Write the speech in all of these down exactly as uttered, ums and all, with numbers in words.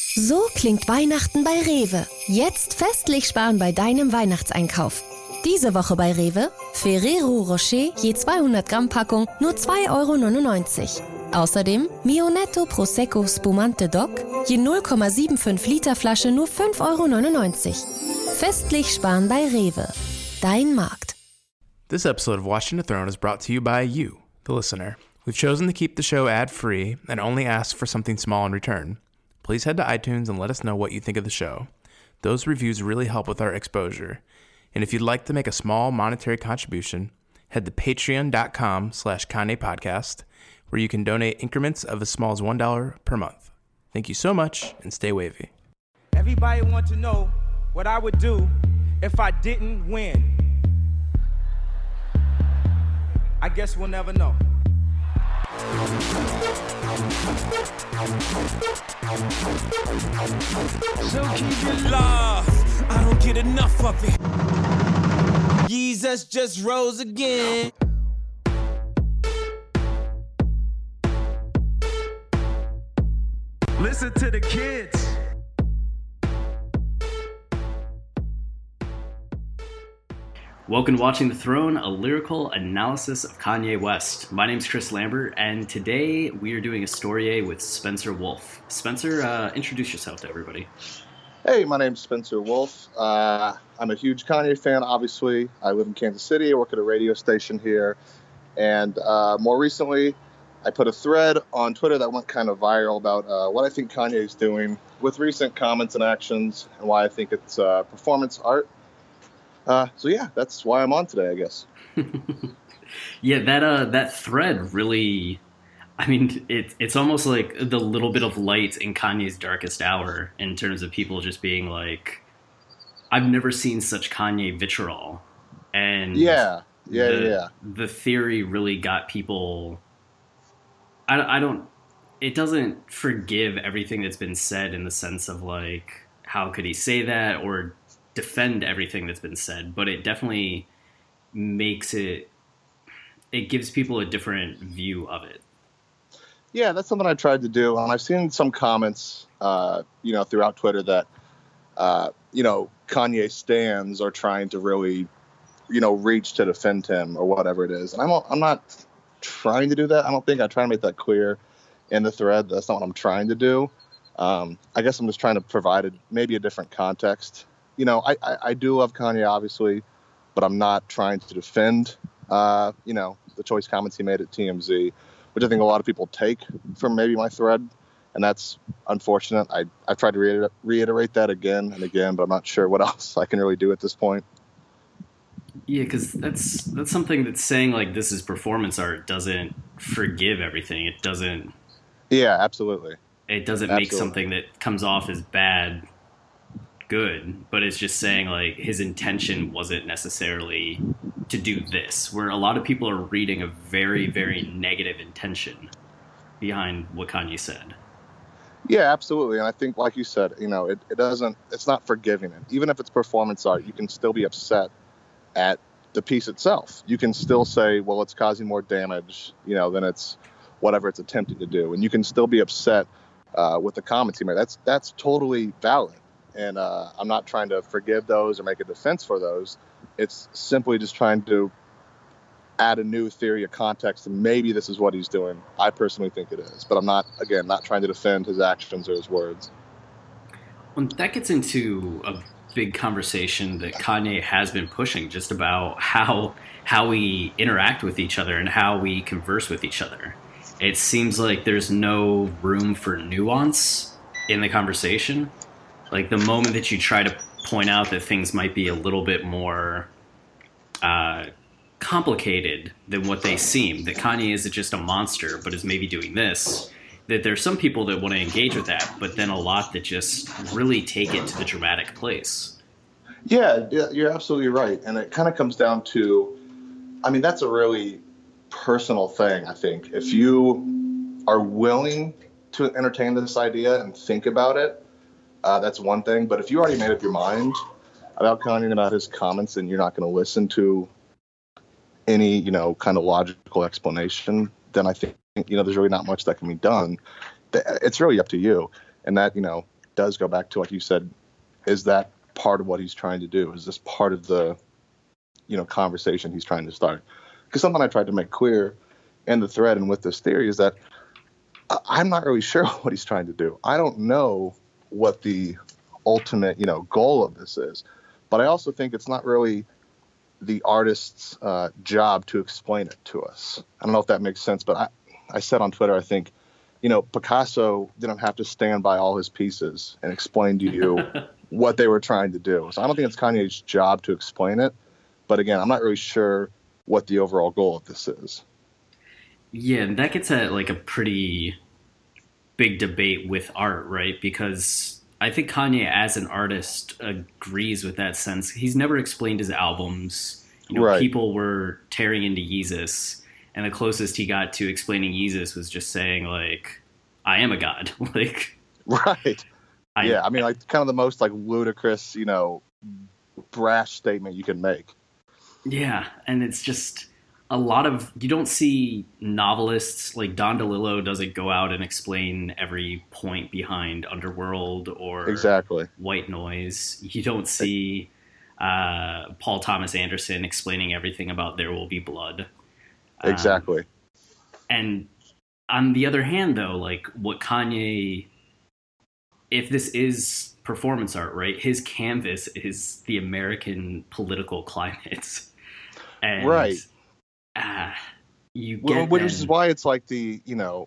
So klingt Weihnachten bei Rewe. Jetzt festlich sparen bei deinem Weihnachtseinkauf. Diese Woche bei Rewe: Ferrero Rocher je zweihundert Gramm Packung nur zwei Euro neunundneunzig. Außerdem Mio Netto Prosecco Spumante Doc je null Komma fünfundsiebzig Liter Flasche nur fünf Euro neunundneunzig. Festlich sparen bei Rewe. Dein Markt. This episode of Watching the Throne is brought to you by you, the listener. We've chosen to keep the show ad-free and only ask for something small in return. Please head to iTunes and let us know what you think of the show. Those reviews really help with our exposure. And if you'd like to make a small monetary contribution, head to patreon.com slash Kanye Podcast, where you can donate increments of as small as one dollar per month. Thank you so much, and stay wavy. Everybody want to know what I would do if I didn't win. I guess we'll never know. So keep your love, I don't get enough of it. Jesus just rose again. Listen to the kids. Welcome to Watching the Throne, a lyrical analysis of Kanye West. My name's Chris Lambert, and today we are doing a story with Spencer Wolf. Spencer, uh, introduce yourself to everybody. Hey, my name's Spencer Wolf. Uh, I'm a huge Kanye fan, obviously. I live in Kansas City. I work at a radio station here. And uh, more recently, I put a thread on Twitter that went kind of viral about uh, what I think Kanye is doing with recent comments and actions and why I think it's uh, performance art. Uh, so yeah, that's why I'm on today, I guess. yeah, that uh, that thread really, I mean, it, it's almost like the little bit of light in Kanye's darkest hour in terms of people just being like, I've never seen such Kanye vitriol. And yeah, yeah, the, yeah. The theory really got people, I, I don't, it doesn't forgive everything that's been said in the sense of like, how could he say that, or defend everything that's been said, but it definitely makes it, it gives people a different view of it. Yeah, that's something I tried to do. And I've seen some comments, uh, you know, throughout Twitter that, uh, you know, Kanye stans are trying to really, you know, reach to defend him or whatever it is. And I'm, I'm not trying to do that. I don't think I try to make that clear in the thread. That's not what I'm trying to do. Um, I guess I'm just trying to provide a, maybe a different context. You know, I, I, I do love Kanye, obviously, but I'm not trying to defend, uh, you know, the choice comments he made at T M Z, which I think a lot of people take from maybe my thread, and that's unfortunate. I, I've tried to reiter- reiterate that again and again, but I'm not sure what else I can really do at this point. Yeah, because that's, that's something that's saying, like, this is performance art doesn't forgive everything. It doesn't... Yeah, absolutely. It doesn't absolutely. make something that comes off as bad good, but it's just saying like his intention wasn't necessarily to do this, where a lot of people are reading a very, very negative intention behind what Kanye said. Yeah, absolutely. And I think, like you said, you know, it, it doesn't, it's not forgiving it. Even if it's performance art, you can still be upset at the piece itself. You can still say, well, it's causing more damage, you know, than it's whatever it's attempting to do. And you can still be upset uh, with the comments he made. That's, that's totally valid. And uh, I'm not trying to forgive those or make a defense for those. It's simply just trying to add a new theory of context, and maybe this is what he's doing. I personally think it is. But I'm not, again, not trying to defend his actions or his words. Well, that gets into a big conversation that Kanye has been pushing just about how how we interact with each other and how we converse with each other. It seems like there's no room for nuance in the conversation. Like the moment that you try to point out that things might be a little bit more uh, complicated than what they seem, that Kanye isn't just a monster, but is maybe doing this, that there's some people that want to engage with that, but then a lot that just really take it to the dramatic place. Yeah, you're absolutely right. And it kind of comes down to, I mean, that's a really personal thing, I think. If you are willing to entertain this idea and think about it, Uh, that's one thing, but if you already made up your mind about Kanye and about his comments, and you're not going to listen to any, you know, kind of logical explanation, then I think, you know, there's really not much that can be done. It's really up to you. And that, you know, does go back to, like you said, is that part of what he's trying to do? Is this part of the, you know, conversation he's trying to start? Because something I tried to make clear in the thread and with this theory is that I'm not really sure what he's trying to do. I don't know what the ultimate, you know, goal of this is, but I also think it's not really the artist's uh, job to explain it to us. I don't know if that makes sense, but I, I said on Twitter, I think, you know, Picasso didn't have to stand by all his pieces and explain to you what they were trying to do. So I don't think it's Kanye's job to explain it. But again, I'm not really sure what the overall goal of this is. Yeah, and that gets at like a pretty big debate with art, right? Because I think Kanye as an artist agrees with that sense. He's never explained his albums. You know, right. People were tearing into Yeezus, and the closest he got to explaining Yeezus was just saying like, I am a god. like, right. I, yeah. I mean, like kind of the most like ludicrous, you know, brash statement you can make. Yeah. And it's just a lot of, you don't see novelists like Don DeLillo doesn't go out and explain every point behind Underworld or exactly White Noise. You don't see uh, Paul Thomas Anderson explaining everything about There Will Be Blood. Exactly. Um, and on the other hand, though, like what Kanye, if this is performance art, right, his canvas is the American political climate. And, right. Uh, you get well, which then, is why it's like the, you know,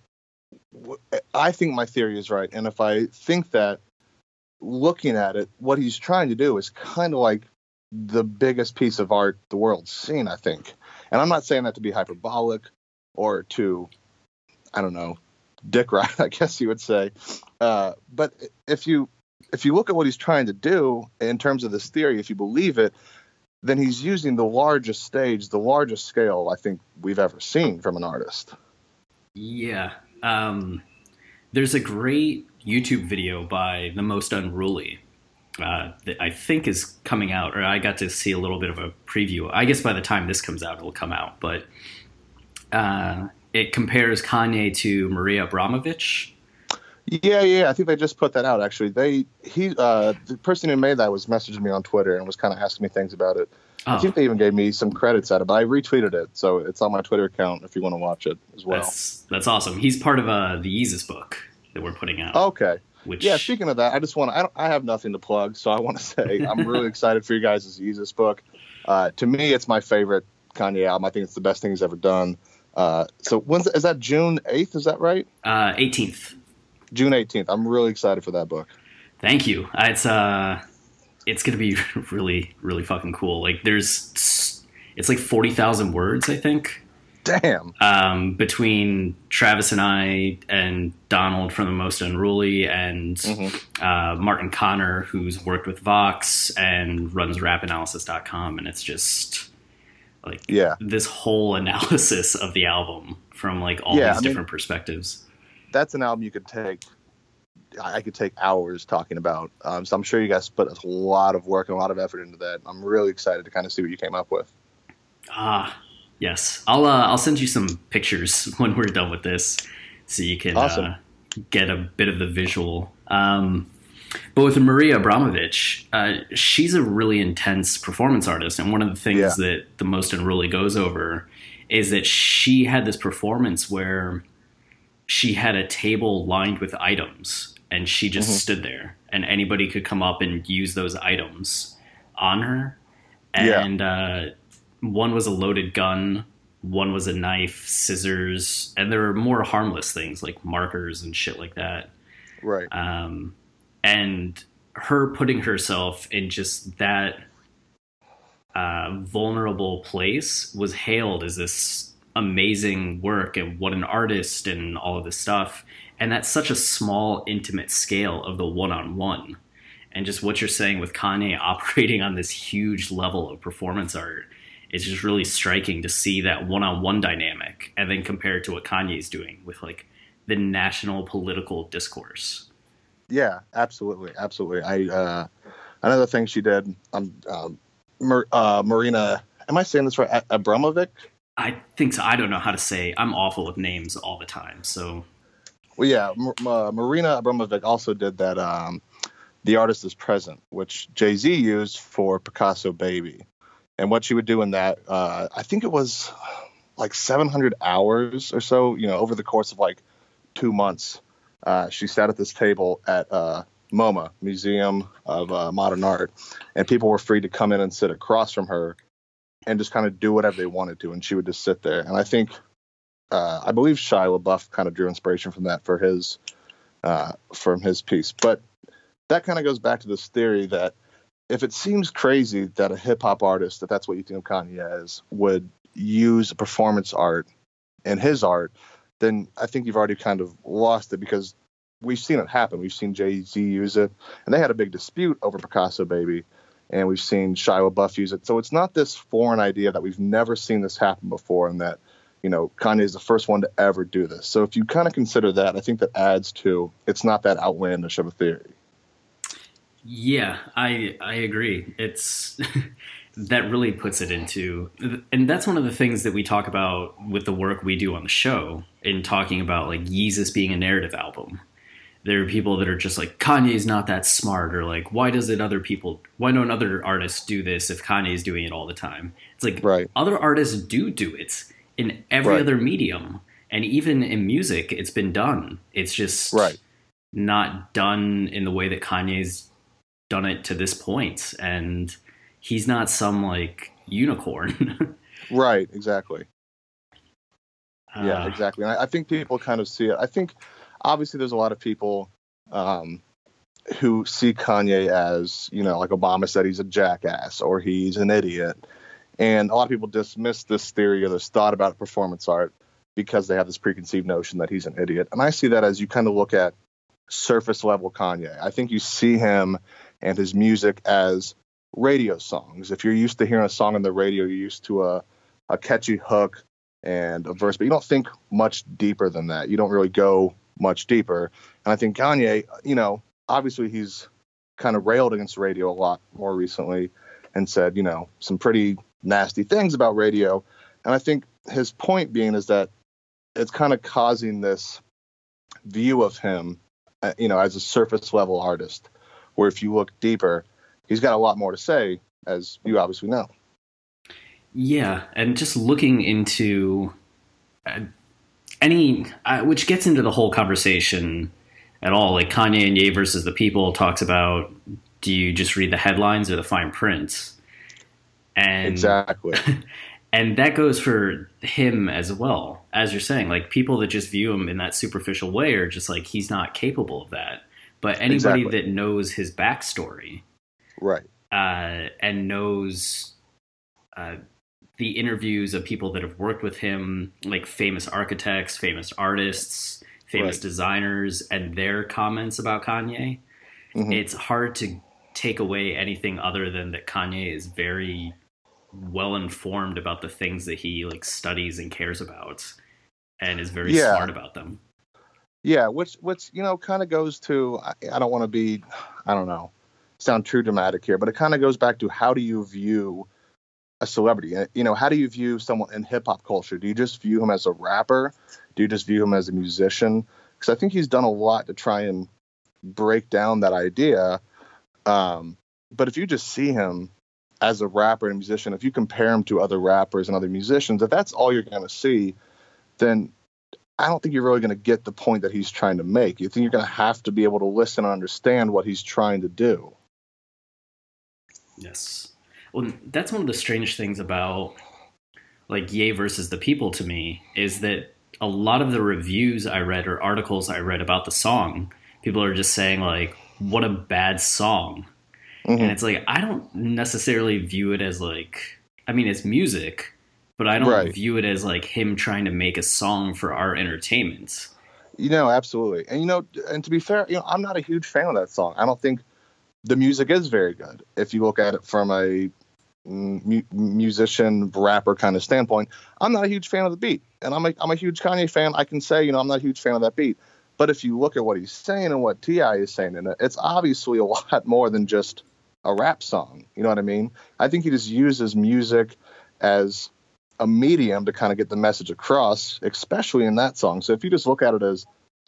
I think my theory is right. And if I think that looking at it, what he's trying to do is kind of like the biggest piece of art the world's seen, I think. And I'm not saying that to be hyperbolic or to, I don't know, dick ride, I guess you would say. Uh, but if you if you look at what he's trying to do in terms of this theory, if you believe it, then he's using the largest stage, the largest scale I think we've ever seen from an artist. Yeah. Um, there's a great YouTube video by The Most Unruly uh, that I think is coming out, or I got to see a little bit of a preview. I guess by the time this comes out, it'll come out. But uh, it compares Kanye to Maria Abramovich. Yeah, yeah, I think they just put that out, actually. They he uh, the person who made that was messaging me on Twitter and was kind of asking me things about it. Oh. I think they even gave me some credits at it, but I retweeted it, so it's on my Twitter account if you want to watch it as well. That's, that's awesome. He's part of uh, the Yeezus book that we're putting out. Okay. Which... Yeah, speaking of that, I just want to, I, don't, I have nothing to plug, so I want to say I'm really excited for you guys' Yeezus book. Uh, to me, it's my favorite Kanye album. I think it's the best thing he's ever done. Uh, so when's is that June eighth? Is that right? Uh, eighteenth. June eighteenth. I'm really excited for that book. Thank you. It's uh, it's gonna be really, really fucking cool. Like, there's, it's like forty thousand words, I think. Damn. Um, between Travis and I and Donald from The Most Unruly and mm-hmm. uh, Martin Connor, who's worked with Vox and runs rap analysis dot com, and it's just like yeah. this whole analysis of the album from like all yeah, these I mean, different perspectives. That's an album you could take, I could take hours talking about. Um, so I'm sure you guys put a lot of work and a lot of effort into that. I'm really excited to kind of see what you came up with. Ah, yes. I'll, uh, I'll send you some pictures when we're done with this so you can awesome. uh, get a bit of the visual. Um, but with Maria Abramovich, uh, she's a really intense performance artist. And one of the things yeah. that The Most Unruly goes over is that she had this performance where she had a table lined with items and she just mm-hmm. stood there and anybody could come up and use those items on her. And yeah. uh, one was a loaded gun, one was a knife, scissors, and there were more harmless things like markers and shit like that. Right. Um, and her putting herself in just that uh, vulnerable place was hailed as this amazing work and what an artist and all of this stuff. And that's such a small, intimate scale of the one-on-one. And just what you're saying with Kanye operating on this huge level of performance art is just really striking to see that one-on-one dynamic and then compare it to what Kanye's doing with like the national political discourse. Yeah, absolutely. Absolutely. I, uh, another thing she did, um, um, Mar- uh, Marina, am I saying this right? Abramovic? I think so. I don't know how to say. I'm awful with names all the time. So, well, yeah, M- uh, Marina Abramovic also did that um, The Artist Is Present, which Jay-Z used for Picasso Baby. And what she would do in that, uh, I think it was like seven hundred hours or so, you know, over the course of like two months. Uh, she sat at this table at uh, MoMA, Museum of uh, Modern Art, and people were free to come in and sit across from her and just kind of do whatever they wanted to. And she would just sit there. And I think, uh, I believe Shia LaBeouf kind of drew inspiration from that for his, uh, from his piece. But that kind of goes back to this theory that if it seems crazy that a hip hop artist, if that's what you think of Kanye as, would use performance art in his art, then I think you've already kind of lost it, because we've seen it happen. We've seen Jay-Z use it, and they had a big dispute over Picasso Baby, and we've seen Shia LaBeouf use it. So it's not this foreign idea that we've never seen this happen before, and that, you know, Kanye is the first one to ever do this. So if you kind of consider that, I think that adds to, it's not that outlandish of a theory. Yeah, I I agree. It's that really puts it into, and that's one of the things that we talk about with the work we do on the show in talking about like Yeezus being a narrative album. There are people that are just like, Kanye's not that smart, or like, why does it other people, why don't other artists do this if Kanye's doing it all the time? It's like, right. Other artists do do it in every right. other medium, and even in music, it's been done. It's just right. not done in the way that Kanye's done it to this point, and he's not some like unicorn. Right, exactly. Uh, yeah, exactly. And I, I think people kind of see it. I think obviously there's a lot of people um, who see Kanye as, you know, like Obama said, he's a jackass or he's an idiot. And a lot of people dismiss this theory or this thought about performance art because they have this preconceived notion that he's an idiot. And I see that as you kind of look at surface level Kanye. I think you see him and his music as radio songs. If you're used to hearing a song on the radio, you're used to a, a catchy hook and a verse, but you don't think much deeper than that. You don't really go much deeper. And I think Kanye, you know, obviously he's kind of railed against radio a lot more recently and said, you know, some pretty nasty things about radio. And I think his point being is that it's kind of causing this view of him, uh, you know, as a surface level artist, where if you look deeper, he's got a lot more to say, as you obviously know. Yeah, and just looking into uh, any, uh, which gets into the whole conversation at all, like Kanye and Ye versus the People talks about, do you just read the headlines or the fine print? And exactly. And that goes for him as well, as you're saying, like people that just view him in that superficial way are just like, he's not capable of that. But anybody exactly. that knows his backstory, right, uh, and knows uh, the interviews of people that have worked with him, like famous architects, famous artists, famous right. designers, and their comments about Kanye, mm-hmm. it's hard to take away anything other than that Kanye is very well informed about the things that he like studies and cares about, and is very yeah. smart about them. Yeah, which, which you know, kind of goes to, I, I don't want to be, I don't know, sound too dramatic here, but it kind of goes back to how do you view a celebrity? You know, how do you view someone in hip-hop culture? Do you just view him as a rapper? Do you just view him as a musician? Because I think he's done a lot to try and break down that idea. Um, but if you just see him as a rapper and a musician, if you compare him to other rappers and other musicians, if that's all you're going to see, then I don't think you're really going to get the point that he's trying to make. You think you're going to have to be able to listen and understand what he's trying to do. Yes. Well, that's one of the strange things about like Ye versus the People to me, is that a lot of the reviews I read or articles I read about the song, people are just saying like, what a bad song. Mm-hmm. And it's like, I don't necessarily view it as like, I mean, it's music, but I don't right. view it as like him trying to make a song for our entertainment. You know, absolutely. And, you know, and to be fair, you know, I'm not a huge fan of that song. I don't think the music is very good. If you look at it from a mu- musician, rapper kind of standpoint, I'm not a huge fan of the beat. And I'm a, I'm a huge Kanye fan. I can say, you know, I'm not a huge fan of that beat. But if you look at what he's saying and what T I is saying in it, it's obviously a lot more than just a rap song. You know what I mean? I think he just uses music as a medium to kind of get the message across, especially in that song. So if you just look at it as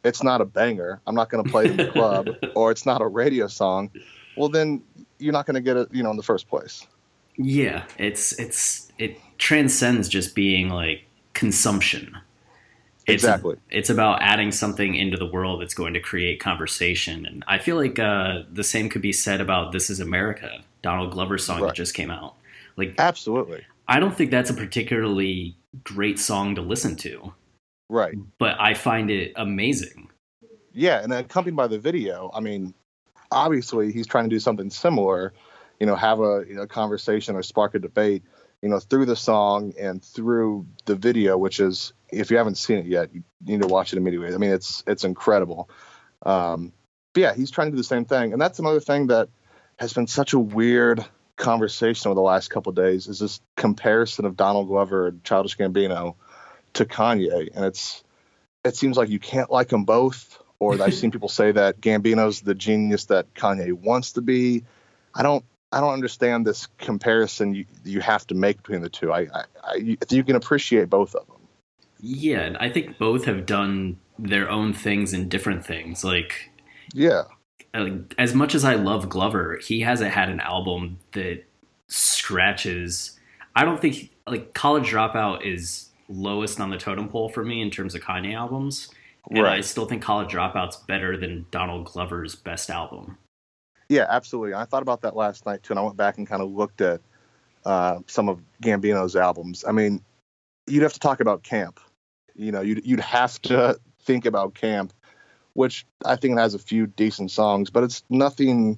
it's not a banger, I'm not going to play it in the club, or it's not a radio song, well, then you're not going to get it, you know, in the first place. Yeah, it's it's it transcends just being like consumption. It's, exactly. It's about adding something into the world that's going to create conversation. And I feel like uh, the same could be said about This Is America, Donald Glover's song Right. that just came out. Like, Absolutely. I don't think that's a particularly great song to listen to, Right. but I find it amazing. Yeah, and accompanied by the video, I mean, obviously he's trying to do something similar, you know, have a, you know, conversation or spark a debate, you know, through the song and through the video, which is, if you haven't seen it yet, you need to watch it immediately. I mean, it's it's incredible. Um, but yeah, he's trying to do the same thing. And that's another thing that has been such a weird conversation over the last couple of days, is this comparison of Donald Glover and Childish Gambino to Kanye. And it's it seems like you can't like them both. Or I've seen people say that Gambino's the genius that Kanye wants to be. I don't I don't understand this comparison you, you have to make between the two. I, I, I you can appreciate both of them. Yeah, I think both have done their own things in different things. Like, Yeah. like, as much as I love Glover, he hasn't had an album that scratches. I don't think, like, College Dropout is lowest on the totem pole for me in terms of Kanye albums. And Right. I still think College Dropout's better than Donald Glover's best album. Yeah, absolutely. I thought about that last night too, and I went back and kind of looked at uh, some of Gambino's albums. I mean, you'd have to talk about Camp. You know, you'd you'd have to think about Camp, which I think it has a few decent songs, but it's nothing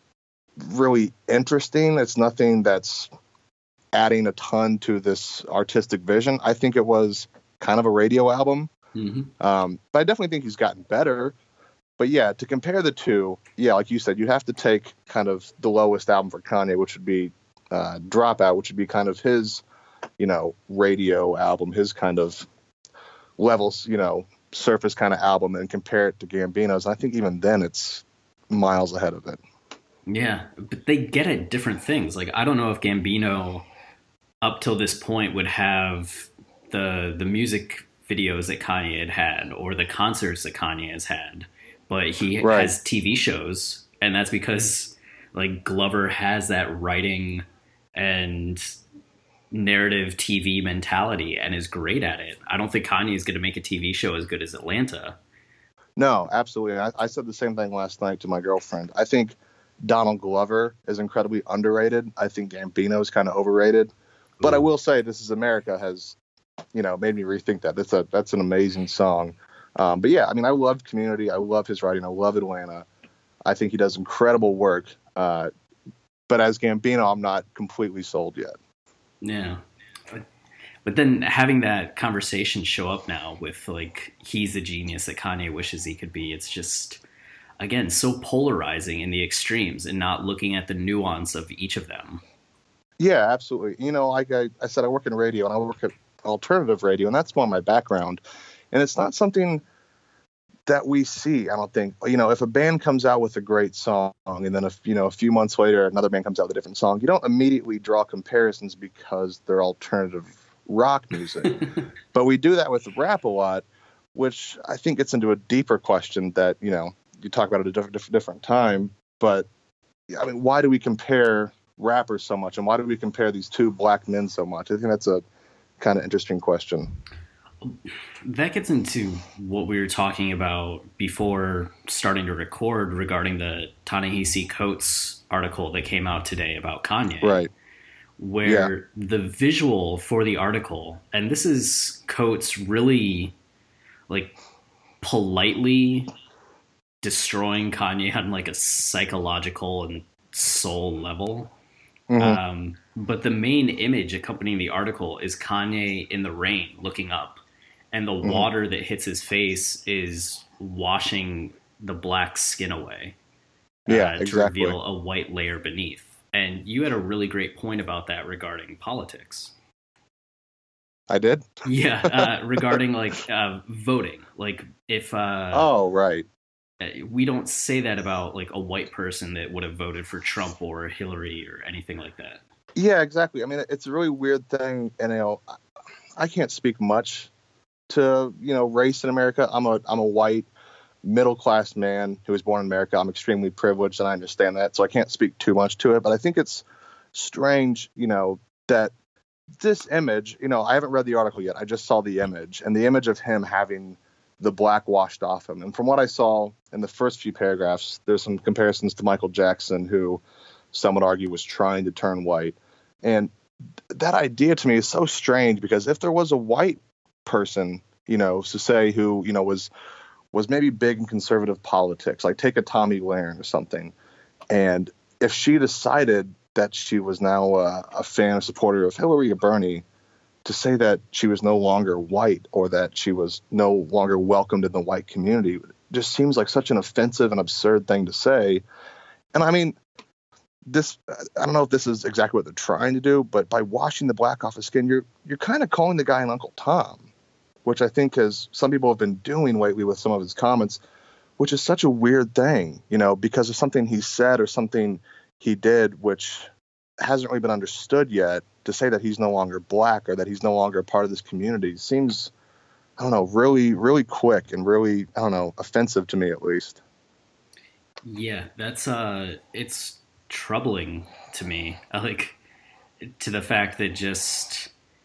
really interesting. It's nothing that's adding a ton to this artistic vision. I think it was kind of a radio album. Mm-hmm. Um, but I definitely think he's gotten better. But yeah, to compare the two, yeah, like you said, you'd have to take kind of the lowest album for Kanye, which would be uh, Dropout, which would be kind of his, you know, radio album, his kind of levels, you know, surface kind of album, and compare it to Gambino's. I think even then it's miles ahead of it. Yeah, but they get at different things. Like, I don't know if Gambino, up till this point, would have the the music videos that Kanye had had or the concerts that Kanye has had. But he Right. has T V shows, and that's because, like, Glover has that writing and narrative T V mentality and is great at it. I don't think Kanye is going to make a T V show as good as Atlanta. No, absolutely. I, I said the same thing last night to my girlfriend. I think Donald Glover is incredibly underrated. I think Gambino is kind of overrated. But I will say This Is America has, you know, made me rethink that. That's a that's an amazing song. Um, but yeah, I mean, I love Community. I love his writing. I love Atlanta. I think he does incredible work. Uh, but as Gambino, I'm not completely sold yet. Yeah. But, but then having that conversation show up now with, like, he's the genius that Kanye wishes he could be, it's just, again, so polarizing in the extremes and not looking at the nuance of each of them. Yeah, absolutely. You know, like I, I said, I work in radio and I work at alternative radio, and that's more my background. And it's not something that we see, I don't think. You know, if a band comes out with a great song and then, a, you know, a few months later, another band comes out with a different song, you don't immediately draw comparisons because they're alternative rock music. But we do that with rap a lot, which I think gets into a deeper question that, you know, you talk about at a different, different, different time. But, I mean, why do we compare rappers so much? And why do we compare these two black men so much? I think that's a kind of interesting question. That gets into what we were talking about before starting to record regarding the Ta-Nehisi Coates article that came out today about Kanye. Right. Where Yeah. the visual for the article, and this is Coates really, like, politely destroying Kanye on, like, a psychological and soul level. Mhm. Um, but the main image accompanying the article is Kanye in the rain looking up. And the Mm-hmm. water that hits his face is washing the black skin away. Yeah, uh, to exactly. reveal a white layer beneath. And you had a really great point about that regarding politics. I did? Yeah, uh, regarding, like, uh, voting. Like, if uh, Oh, right. we don't say that about, like, a white person that would have voted for Trump or Hillary or anything like that. Yeah, exactly. I mean, it's a really weird thing, and, you know, I can't speak much to, you know, race in America. I'm a I'm a white middle-class man who was born in America. I'm extremely privileged, and I understand that, so I can't speak too much to it. But I think it's strange, you know, that this image, you know, I haven't read the article yet. I just saw the image, and the image of him having the black washed off him. And from what I saw in the first few paragraphs, there's some comparisons to Michael Jackson, who some would argue was trying to turn white. And that idea to me is so strange, because if there was a white person, you know, to say who, you know, was was maybe big in conservative politics, like take a Tomi Lahren or something. And if she decided that she was now a, a fan or supporter of Hillary or Bernie, to say that she was no longer white or that she was no longer welcomed in the white community just seems like such an offensive and absurd thing to say. And I mean, this, I don't know if this is exactly what they're trying to do, but by washing the black off his skin, you're you're kind of calling the guy an Uncle Tom, which I think has some people have been doing lately with some of his comments, which is such a weird thing, you know, because of something he said or something he did, which hasn't really been understood yet. To say that he's no longer black or that he's no longer a part of this community seems, I don't know, really, really quick and really, I don't know, offensive to me at least. Yeah, that's, uh, it's troubling to me. Like, to the fact that just,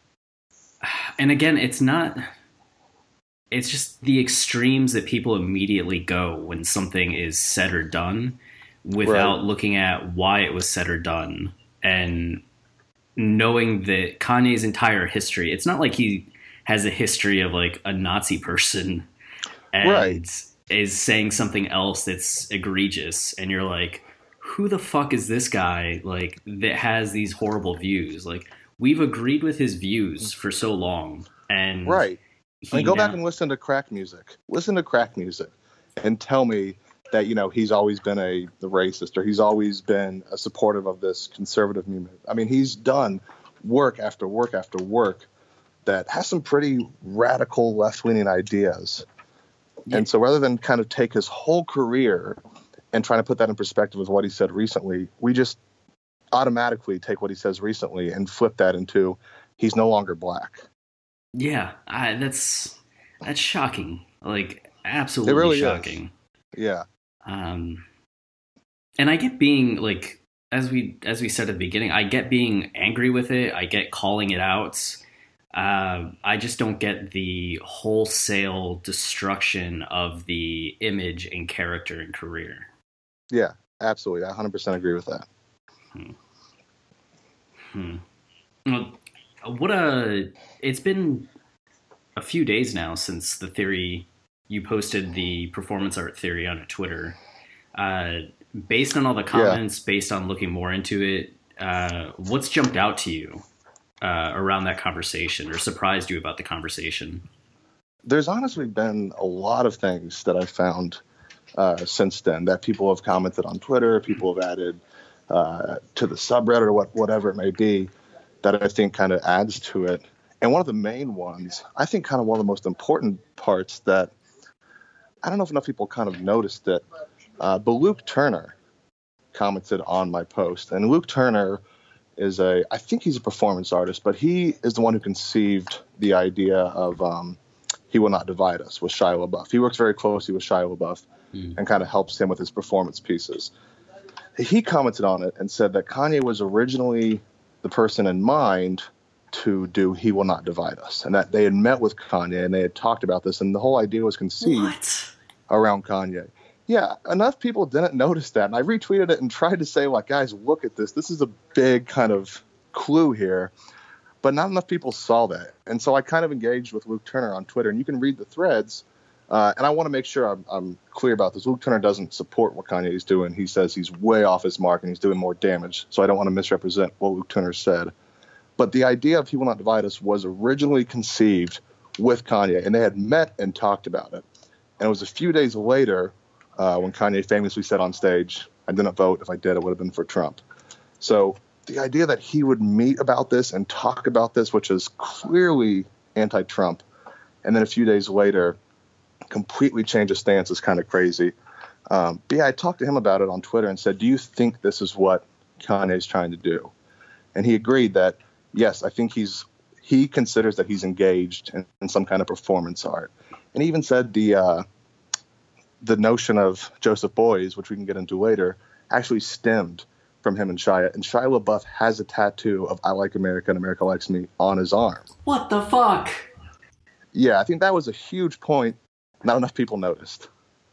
and again, it's not, it's just the extremes that people immediately go when something is said or done without Right. looking at why it was said or done. And knowing that Kanye's entire history, it's not like he has a history of like a Nazi person and Right. is saying something else that's egregious. And you're like, who the fuck is this guy, like, that has these horrible views? Like, we've agreed with his views for so long. And Right. he I mean, go now- back and listen to crack music. Listen to crack music and tell me that, you know, he's always been a the racist or he's always been a supportive of this conservative movement. I mean, he's done work after work after work that has some pretty radical left-leaning ideas. Yeah. And so rather than kind of take his whole career and trying to put that in perspective with what he said recently, we just automatically take what he says recently and flip that into he's no longer black. Yeah, I, that's that's shocking. Like, absolutely It really is. shocking. Yeah. Um, and I get being like, as we as we said at the beginning, I get being angry with it. I get calling it out. Uh, I just don't get the wholesale destruction of the image and character and career. Yeah, absolutely. I one hundred percent agree with that. Hmm. Hmm. Well, what a! It's been a few days now since the theory. You posted the performance art theory on Twitter. Uh, based on all the comments, yeah. based on looking more into it, uh, what's jumped out to you uh, around that conversation or surprised you about the conversation? There's honestly been a lot of things that I found uh, since then that people have commented on Twitter, people have added uh, to the subreddit or what, whatever it may be, that I think kind of adds to it. And one of the main ones, I think kind of one of the most important parts that I don't know if enough people kind of noticed it, uh, but Luke Turner commented on my post. And Luke Turner is a, I think he's a performance artist, but he is the one who conceived the idea of um, He Will Not Divide Us with Shia LaBeouf. He works very closely with Shia LaBeouf mm. and kind of helps him with his performance pieces. He commented on it and said that Kanye was originally the person in mind to do He Will Not Divide Us, and that they had met with Kanye and they had talked about this, and the whole idea was conceived what? around Kanye. Yeah, enough people didn't notice that, and I retweeted it and tried to say, like, guys, look at this. This is a big kind of clue here, but not enough people saw that. And so I kind of engaged with Luke Turner on Twitter, and you can read the threads, uh, and I want to make sure I'm, I'm clear about this. Luke Turner doesn't support what Kanye is doing. He says he's way off his mark and he's doing more damage, so I don't want to misrepresent what Luke Turner said. But the idea of He Will Not Divide Us was originally conceived with Kanye, and they had met and talked about it. And it was a few days later uh, when Kanye famously said on stage, I didn't vote. If I did, it would have been for Trump. So the idea that he would meet about this and talk about this, which is clearly anti-Trump, and then a few days later completely change his stance is kind of crazy. Um, but yeah, I talked to him about it on Twitter and said, do you think this is what Kanye's trying to do? And he agreed that, yes, I think he's he considers that he's engaged in, in some kind of performance art. And he even said the uh, the notion of Joseph Boys, which we can get into later, actually stemmed from him and Shia. And Shia LaBeouf has a tattoo of I Like America and America Likes Me on his arm. What the fuck? Yeah, I think that was a huge point. Not enough people noticed.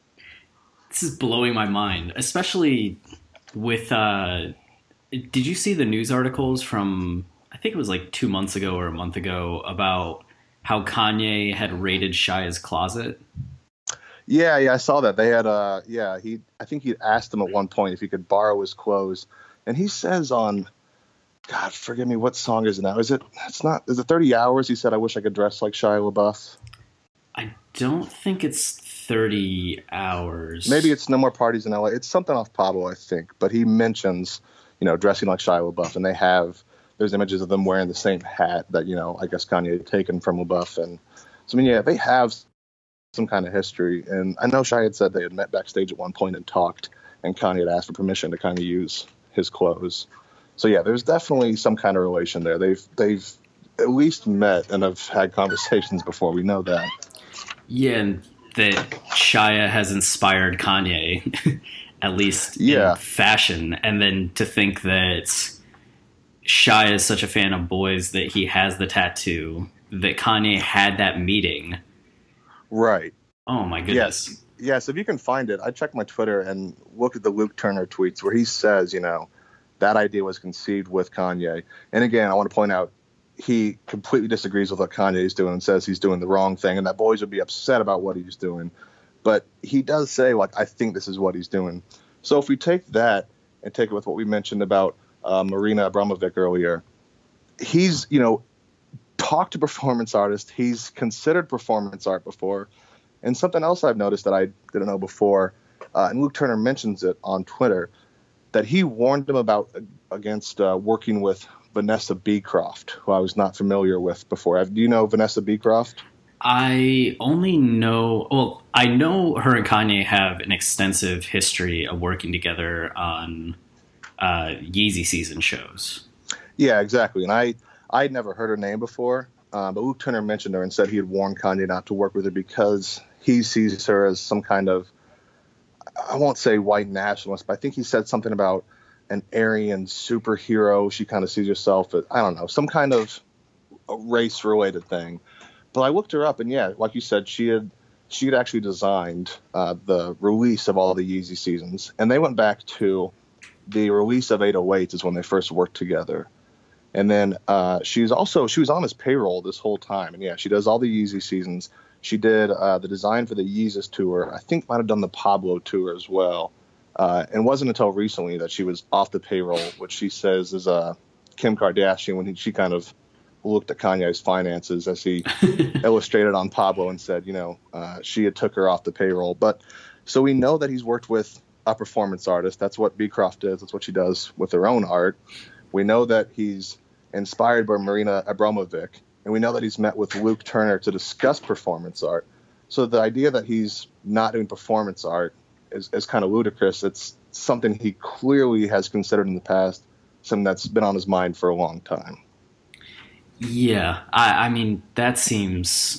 This is blowing my mind, especially with, uh, did you see the news articles from, I think it was like two months ago or a month ago, about how Kanye had raided Shia's closet? Yeah, yeah, I saw that. They had, uh, yeah, he, I think he asked him at one point if he could borrow his clothes. And he says on, God, forgive me, what song is it now? Is it, it's not, is it thirty hours? He said, I wish I could dress like Shia LaBeouf. I don't think it's thirty hours. Maybe it's No More Parties in L A. It's something off Pablo, I think. But he mentions, you know, dressing like Shia LaBeouf. And they have, there's images of them wearing the same hat that, you know, I guess Kanye had taken from LaBeouf. And so, I mean, yeah, they have some kind of history. And I know Shia had said they had met backstage at one point and talked, and Kanye had asked for permission to kind of use his clothes. So, yeah, there's definitely some kind of relation there. They've, they've at least met and have had conversations before. We know that. Yeah, and that Shia has inspired Kanye, at least yeah. in fashion. And then to think that Shia is such a fan of Boys that he has the tattoo, that Kanye had that meeting. Right. Oh, my goodness. Yes. Yes, if you can find it, I checked my Twitter and looked at the Luke Turner tweets where he says, you know, that idea was conceived with Kanye. And again, I want to point out, he completely disagrees with what Kanye is doing and says he's doing the wrong thing and that Boys would be upset about what he's doing. But he does say, like, I think this is what he's doing. So if we take that and take it with what we mentioned about uh, Marina Abramovic earlier, he's, you know, talked to performance artists. He's considered performance art before. And something else I've noticed that I didn't know before, uh, and Luke Turner mentions it on Twitter, that he warned him about against uh, working with Vanessa Beecroft, who I was not familiar with before. Do you know Vanessa Beecroft? I only know, well, I know her and Kanye have an extensive history of working together on uh, Yeezy season shows. Yeah, exactly. And I, I'd never heard her name before, uh, but Luke Turner mentioned her and said he had warned Kanye not to work with her because he sees her as some kind of, I won't say white nationalist, but I think he said something about an Aryan superhero. She kind of sees herself as, I don't know, some kind of race-related thing. But I looked her up, and yeah, like you said, she had she had actually designed uh, the release of all the Yeezy seasons, and they went back to the release of eight oh eight is when they first worked together. And then uh, she's also she was on his payroll this whole time, and yeah, she does all the Yeezy seasons. She did uh, the design for the Yeezus tour. I think might have done the Pablo tour as well. Uh, and it wasn't until recently that she was off the payroll, which she says is uh, Kim Kardashian when he, she kind of looked at Kanye's finances as he illustrated on Pablo and said, you know, uh, she had took her off the payroll. But so we know that he's worked with a performance artist. That's what Beecroft is. That's what she does with her own art. We know that he's inspired by Marina Abramovic, and we know that he's met with Luke Turner to discuss performance art. So the idea that he's not doing performance art is, is kind of ludicrous. It's something he clearly has considered in the past, something that's been on his mind for a long time. Yeah, I, I mean, that seems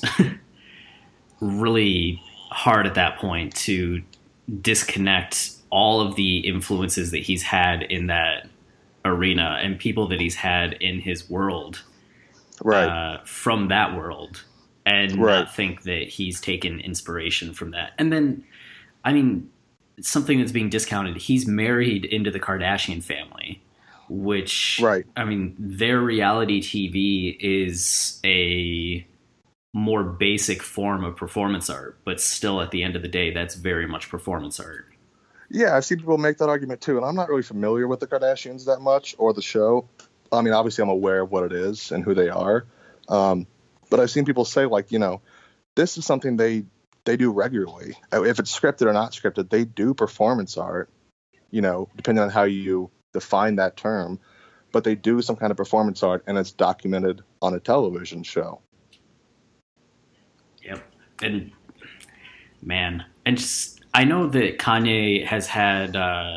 really hard at that point to disconnect all of the influences that he's had in that arena and people that he's had in his world, right, uh, from that world, and right. not think that he's taken inspiration from that. And then, I mean, something that's being discounted, he's married into the Kardashian family, which, right. I mean, their reality T V is a more basic form of performance art, but still at the end of the day, that's very much performance art. Yeah, I've seen people make that argument too, and I'm not really familiar with the Kardashians that much or the show. I mean, obviously I'm aware of what it is and who they are, um, but I've seen people say, like, you know, this is something they they do regularly. If it's scripted or not scripted, they do performance art, you know, depending on how you define that term, but they do some kind of performance art, and it's documented on a television show. Yep. And man, and just, I know that Kanye has had uh,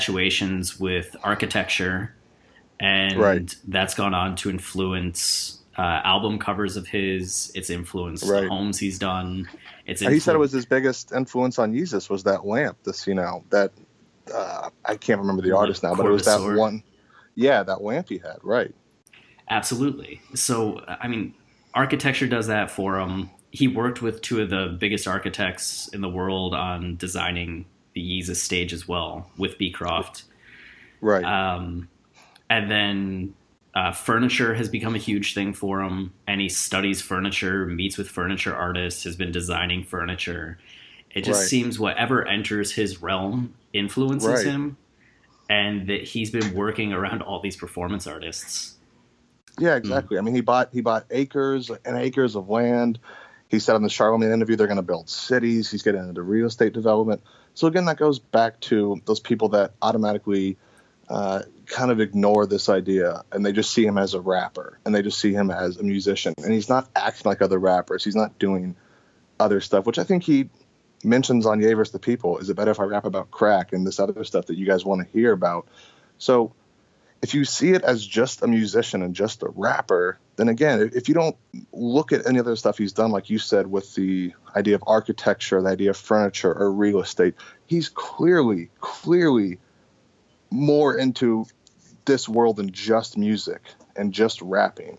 infatuations with architecture, and right. that's gone on to influence uh, album covers of his. It's influenced Right. the homes he's done. It's And he said it influ- was his biggest influence on Yeezus was that lamp. This, you know, that uh, I can't remember the The artist now, but it was that Corvasaur. one. Yeah, that lamp he had. Right. Absolutely. So, I mean, architecture does that for him. He worked with two of the biggest architects in the world on designing the Yeezus stage as well, with Beecroft. Right. Um, and then uh, furniture has become a huge thing for him, and he studies furniture, meets with furniture artists, has been designing furniture. It just Right. seems whatever enters his realm influences Right. him, and that he's been working around all these performance artists. Yeah, exactly. I mean, he bought he bought acres and acres of land. He said in the Charlemagne interview they're going to build cities. He's getting into real estate development. So again, that goes back to those people that automatically uh, kind of ignore this idea, and they just see him as a rapper, and they just see him as a musician. And he's not acting like other rappers. He's not doing other stuff, which I think he mentions on Ye versus the People. Is it better if I rap about crack and this other stuff that you guys want to hear about? So if you see it as just a musician and just a rapper, then again, if you don't look at any other stuff he's done, like you said, with the idea of architecture, the idea of furniture or real estate, he's clearly, clearly more into this world than just music and just rapping.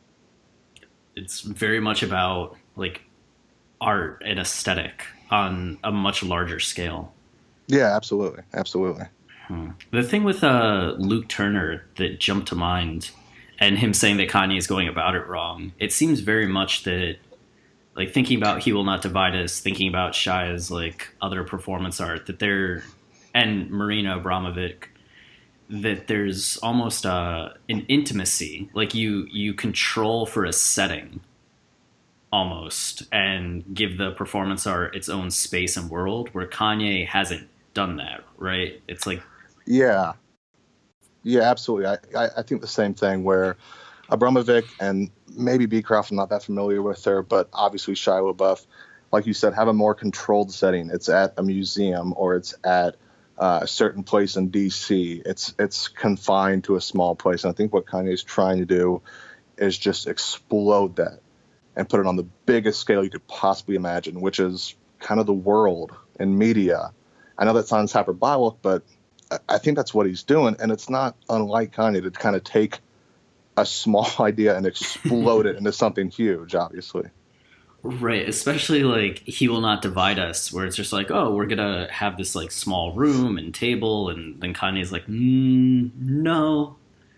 It's very much about like art and aesthetic on a much larger scale. Yeah, absolutely. Absolutely. The thing with uh, Luke Turner that jumped to mind, and him saying that Kanye is going about it wrong, it seems very much that, like, thinking about He Will Not Divide Us, thinking about Shia's, like, other performance art, that they're, and Marina Abramovic, that there's almost uh, an intimacy, like you you control for a setting, almost, and give the performance art its own space and world, where Kanye hasn't done that, right? It's like, Yeah. Yeah, absolutely. I, I, I think the same thing where Abramovic and maybe Beecroft, I'm not that familiar with her, but obviously Shia LaBeouf, like you said, have a more controlled setting. It's at a museum or it's at uh, a certain place in D C. It's it's confined to a small place. And I think what Kanye's trying to do is just explode that and put it on the biggest scale you could possibly imagine, which is kind of the world and media. I know that sounds hyperbolic, but I think that's what he's doing. And it's not unlike Kanye to kind of take a small idea and explode it into something huge, obviously. right, especially like He Will Not Divide Us, where it's just like, oh, we're gonna have this like small room and table, and then Kanye's like, mm, no,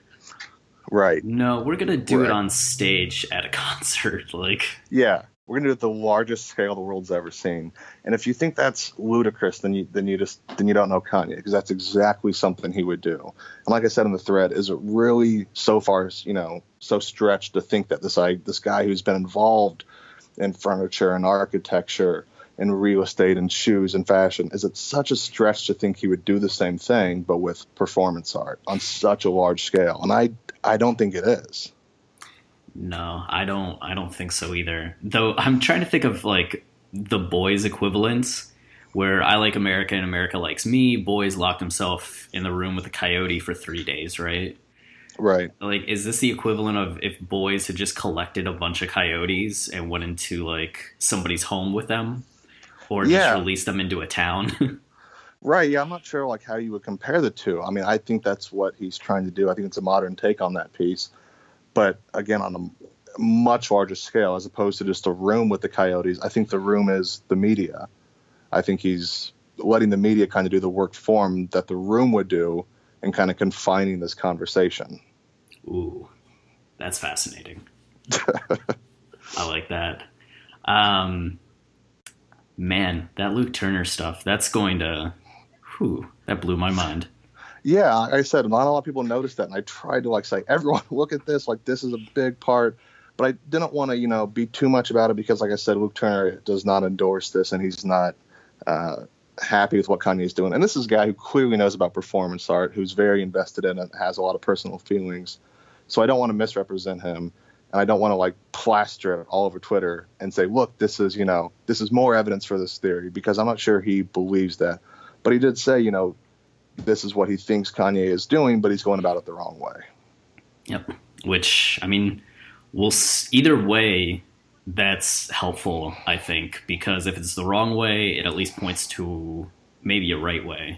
Right. no, we're gonna do Right. it on stage at a concert. Like, Yeah. We're going to do it at the largest scale the world's ever seen. And if you think that's ludicrous, then you then you just then you don't know Kanye, because that's exactly something he would do. And like I said in the thread, is it really so far, you know, so stretched to think that this I, this guy who's been involved in furniture and architecture and real estate and shoes and fashion, is it such a stretch to think he would do the same thing but with performance art on such a large scale? And I I don't think it is. no, I don't, I don't think so either. Though I'm trying to think of like the Boys equivalents, where I like America and America likes me. Boys locked himself in the room with a coyote for three days, right? Right. Like, is this the equivalent of if Boys had just collected a bunch of coyotes and went into like somebody's home with them, or just Yeah. released them into a town? Right. Yeah. I'm not sure like how you would compare the two. I mean, I think that's what he's trying to do. I think it's a modern take on that piece, but again, on a much larger scale, as opposed to just a room with the coyotes. I think the room is the media. I think he's letting the media kind of do the work for him that the room would do, and kind of confining this conversation. Ooh, that's fascinating. I like that. Um, man, that Luke Turner stuff, that's going to, whew, that blew my mind. Yeah, like I said, not a lot of people noticed that, and I tried to like say, everyone, look at this, like this is a big part, but I didn't want to, you know, be too much about it because, like I said, Luke Turner does not endorse this, and he's not uh, happy with what Kanye's doing. And this is a guy who clearly knows about performance art, who's very invested in it, has a lot of personal feelings. So I don't want to misrepresent him, and I don't want to like plaster it all over Twitter and say, look, this is, you know, this is more evidence for this theory, because I'm not sure he believes that. But he did say, you know, this is what he thinks Kanye is doing, but he's going about it the wrong way. Yep. Which, I mean, we'll either way, that's helpful, I think, because if it's the wrong way, it at least points to maybe a right way.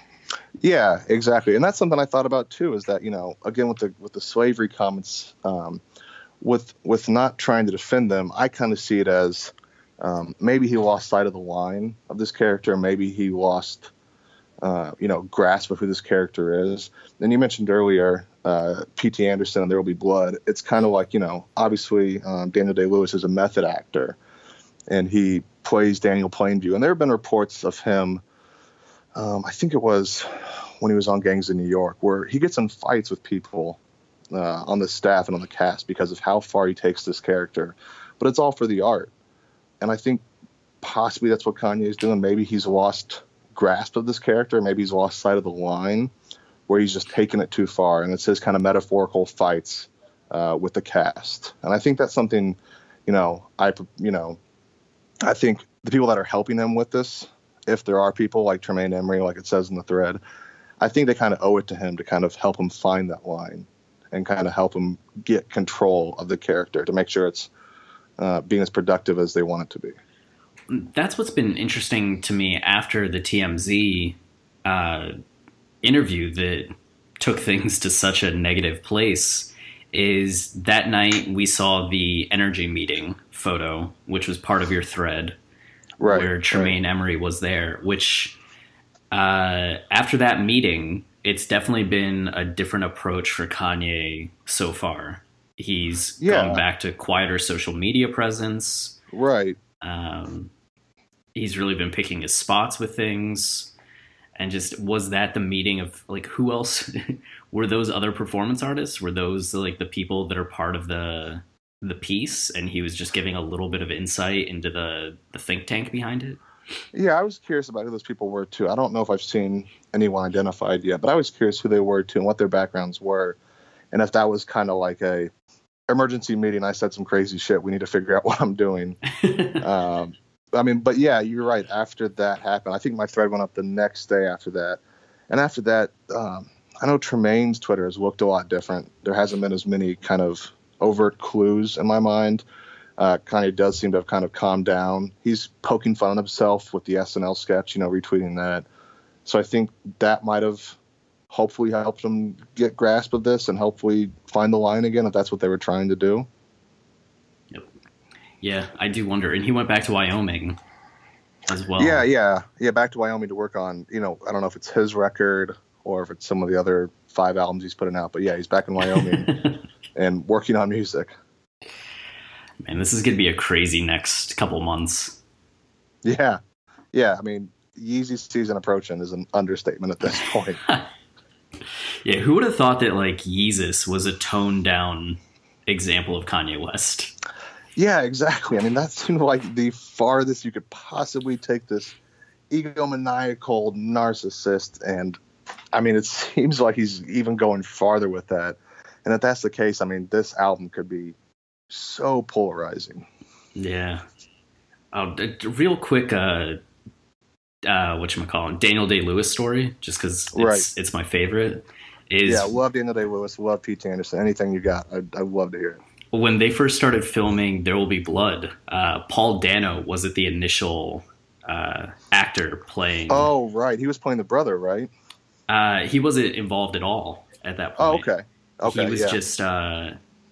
Yeah, exactly. And that's something I thought about too, is that, you know, again, with the with the slavery comments, um, with with not trying to defend them, I kind of see it as um, maybe he lost sight of the line of this character. Maybe he lost, uh, you know, grasp of who this character is. And you mentioned earlier, uh, P T Anderson and There Will Be Blood. It's kind of like, you know, obviously um, Daniel Day-Lewis is a method actor, and he plays Daniel Plainview. And there have been reports of him, um, I think it was when he was on Gangs of New York, where he gets in fights with people uh, on the staff and on the cast because of how far he takes this character. But it's all for the art. And I think possibly that's what Kanye is doing. Maybe he's lost grasp of this character. Maybe he's lost sight of the line where he's just taken it too far. And it's his kind of metaphorical fights uh, with the cast. And I think that's something, you know, I, you know, I think the people that are helping him with this, if there are people like Tremaine Emory, like it says in the thread, I think they kind of owe it to him to kind of help him find that line and kind of help him get control of the character to make sure it's uh, being as productive as they want it to be. That's what's been interesting to me after the T M Z uh, interview that took things to such a negative place is that night we saw the energy meeting photo, which was part of your thread, right, where Tremaine right. Emory was there, which uh, after that meeting, it's definitely been a different approach for Kanye so far. He's yeah. gone back to quieter social media presence. Right. Um, he's really been picking his spots with things. And just, was that the meeting of, like, who else? Were those other performance artists? Were those, like, the people that are part of the the piece? And he was just giving a little bit of insight into the, the think tank behind it? Yeah, I was curious about who those people were, too. I don't know if I've seen anyone identified yet, but I was curious who they were, too, and what their backgrounds were. And if that was kind of like a emergency meeting, I said some crazy shit, we need to figure out what I'm doing. um, I mean, but yeah, you're right. After that happened, I think my thread went up the next day after that. And after that, um, I know Tremaine's Twitter has looked a lot different. There hasn't been as many kind of overt clues in my mind. Uh, Kanye does seem to have kind of calmed down. He's poking fun at himself with the S N L sketch, you know, retweeting that. So I think that might have hopefully helped him get grasp of this and hopefully find the line again if that's what they were trying to do. Yep. Yeah, I do wonder. And he went back to Wyoming as well. Yeah, yeah. Yeah, back to Wyoming to work on, you know, I don't know if it's his record or if it's some of the other five albums he's putting out. But yeah, he's back in Wyoming and working on music. Man, this is going to be a crazy next couple months. Yeah. Yeah, I mean, Yeezy season approaching is an understatement at this point. Yeah, who would have thought that, like, Yeezus was a toned-down example of Kanye West? Yeah, exactly. I mean, that seemed like the farthest you could possibly take this egomaniacal narcissist, and, I mean, it seems like he's even going farther with that. And if that's the case, I mean, this album could be so polarizing. Yeah. Oh, real quick, uh, uh, whatchamacallit, Daniel Day-Lewis story, just because it's, right. it's my favorite. Is yeah, love Daniel Day-Lewis, love P T Anderson. Anything you got, I'd, I'd love to hear it. When they first started filming There Will Be Blood, uh, Paul Dano wasn't the initial uh, actor playing. Oh, right. He was playing the brother, right? Uh, he wasn't involved at all at that point. Oh, okay. Okay. He was yeah. just uh,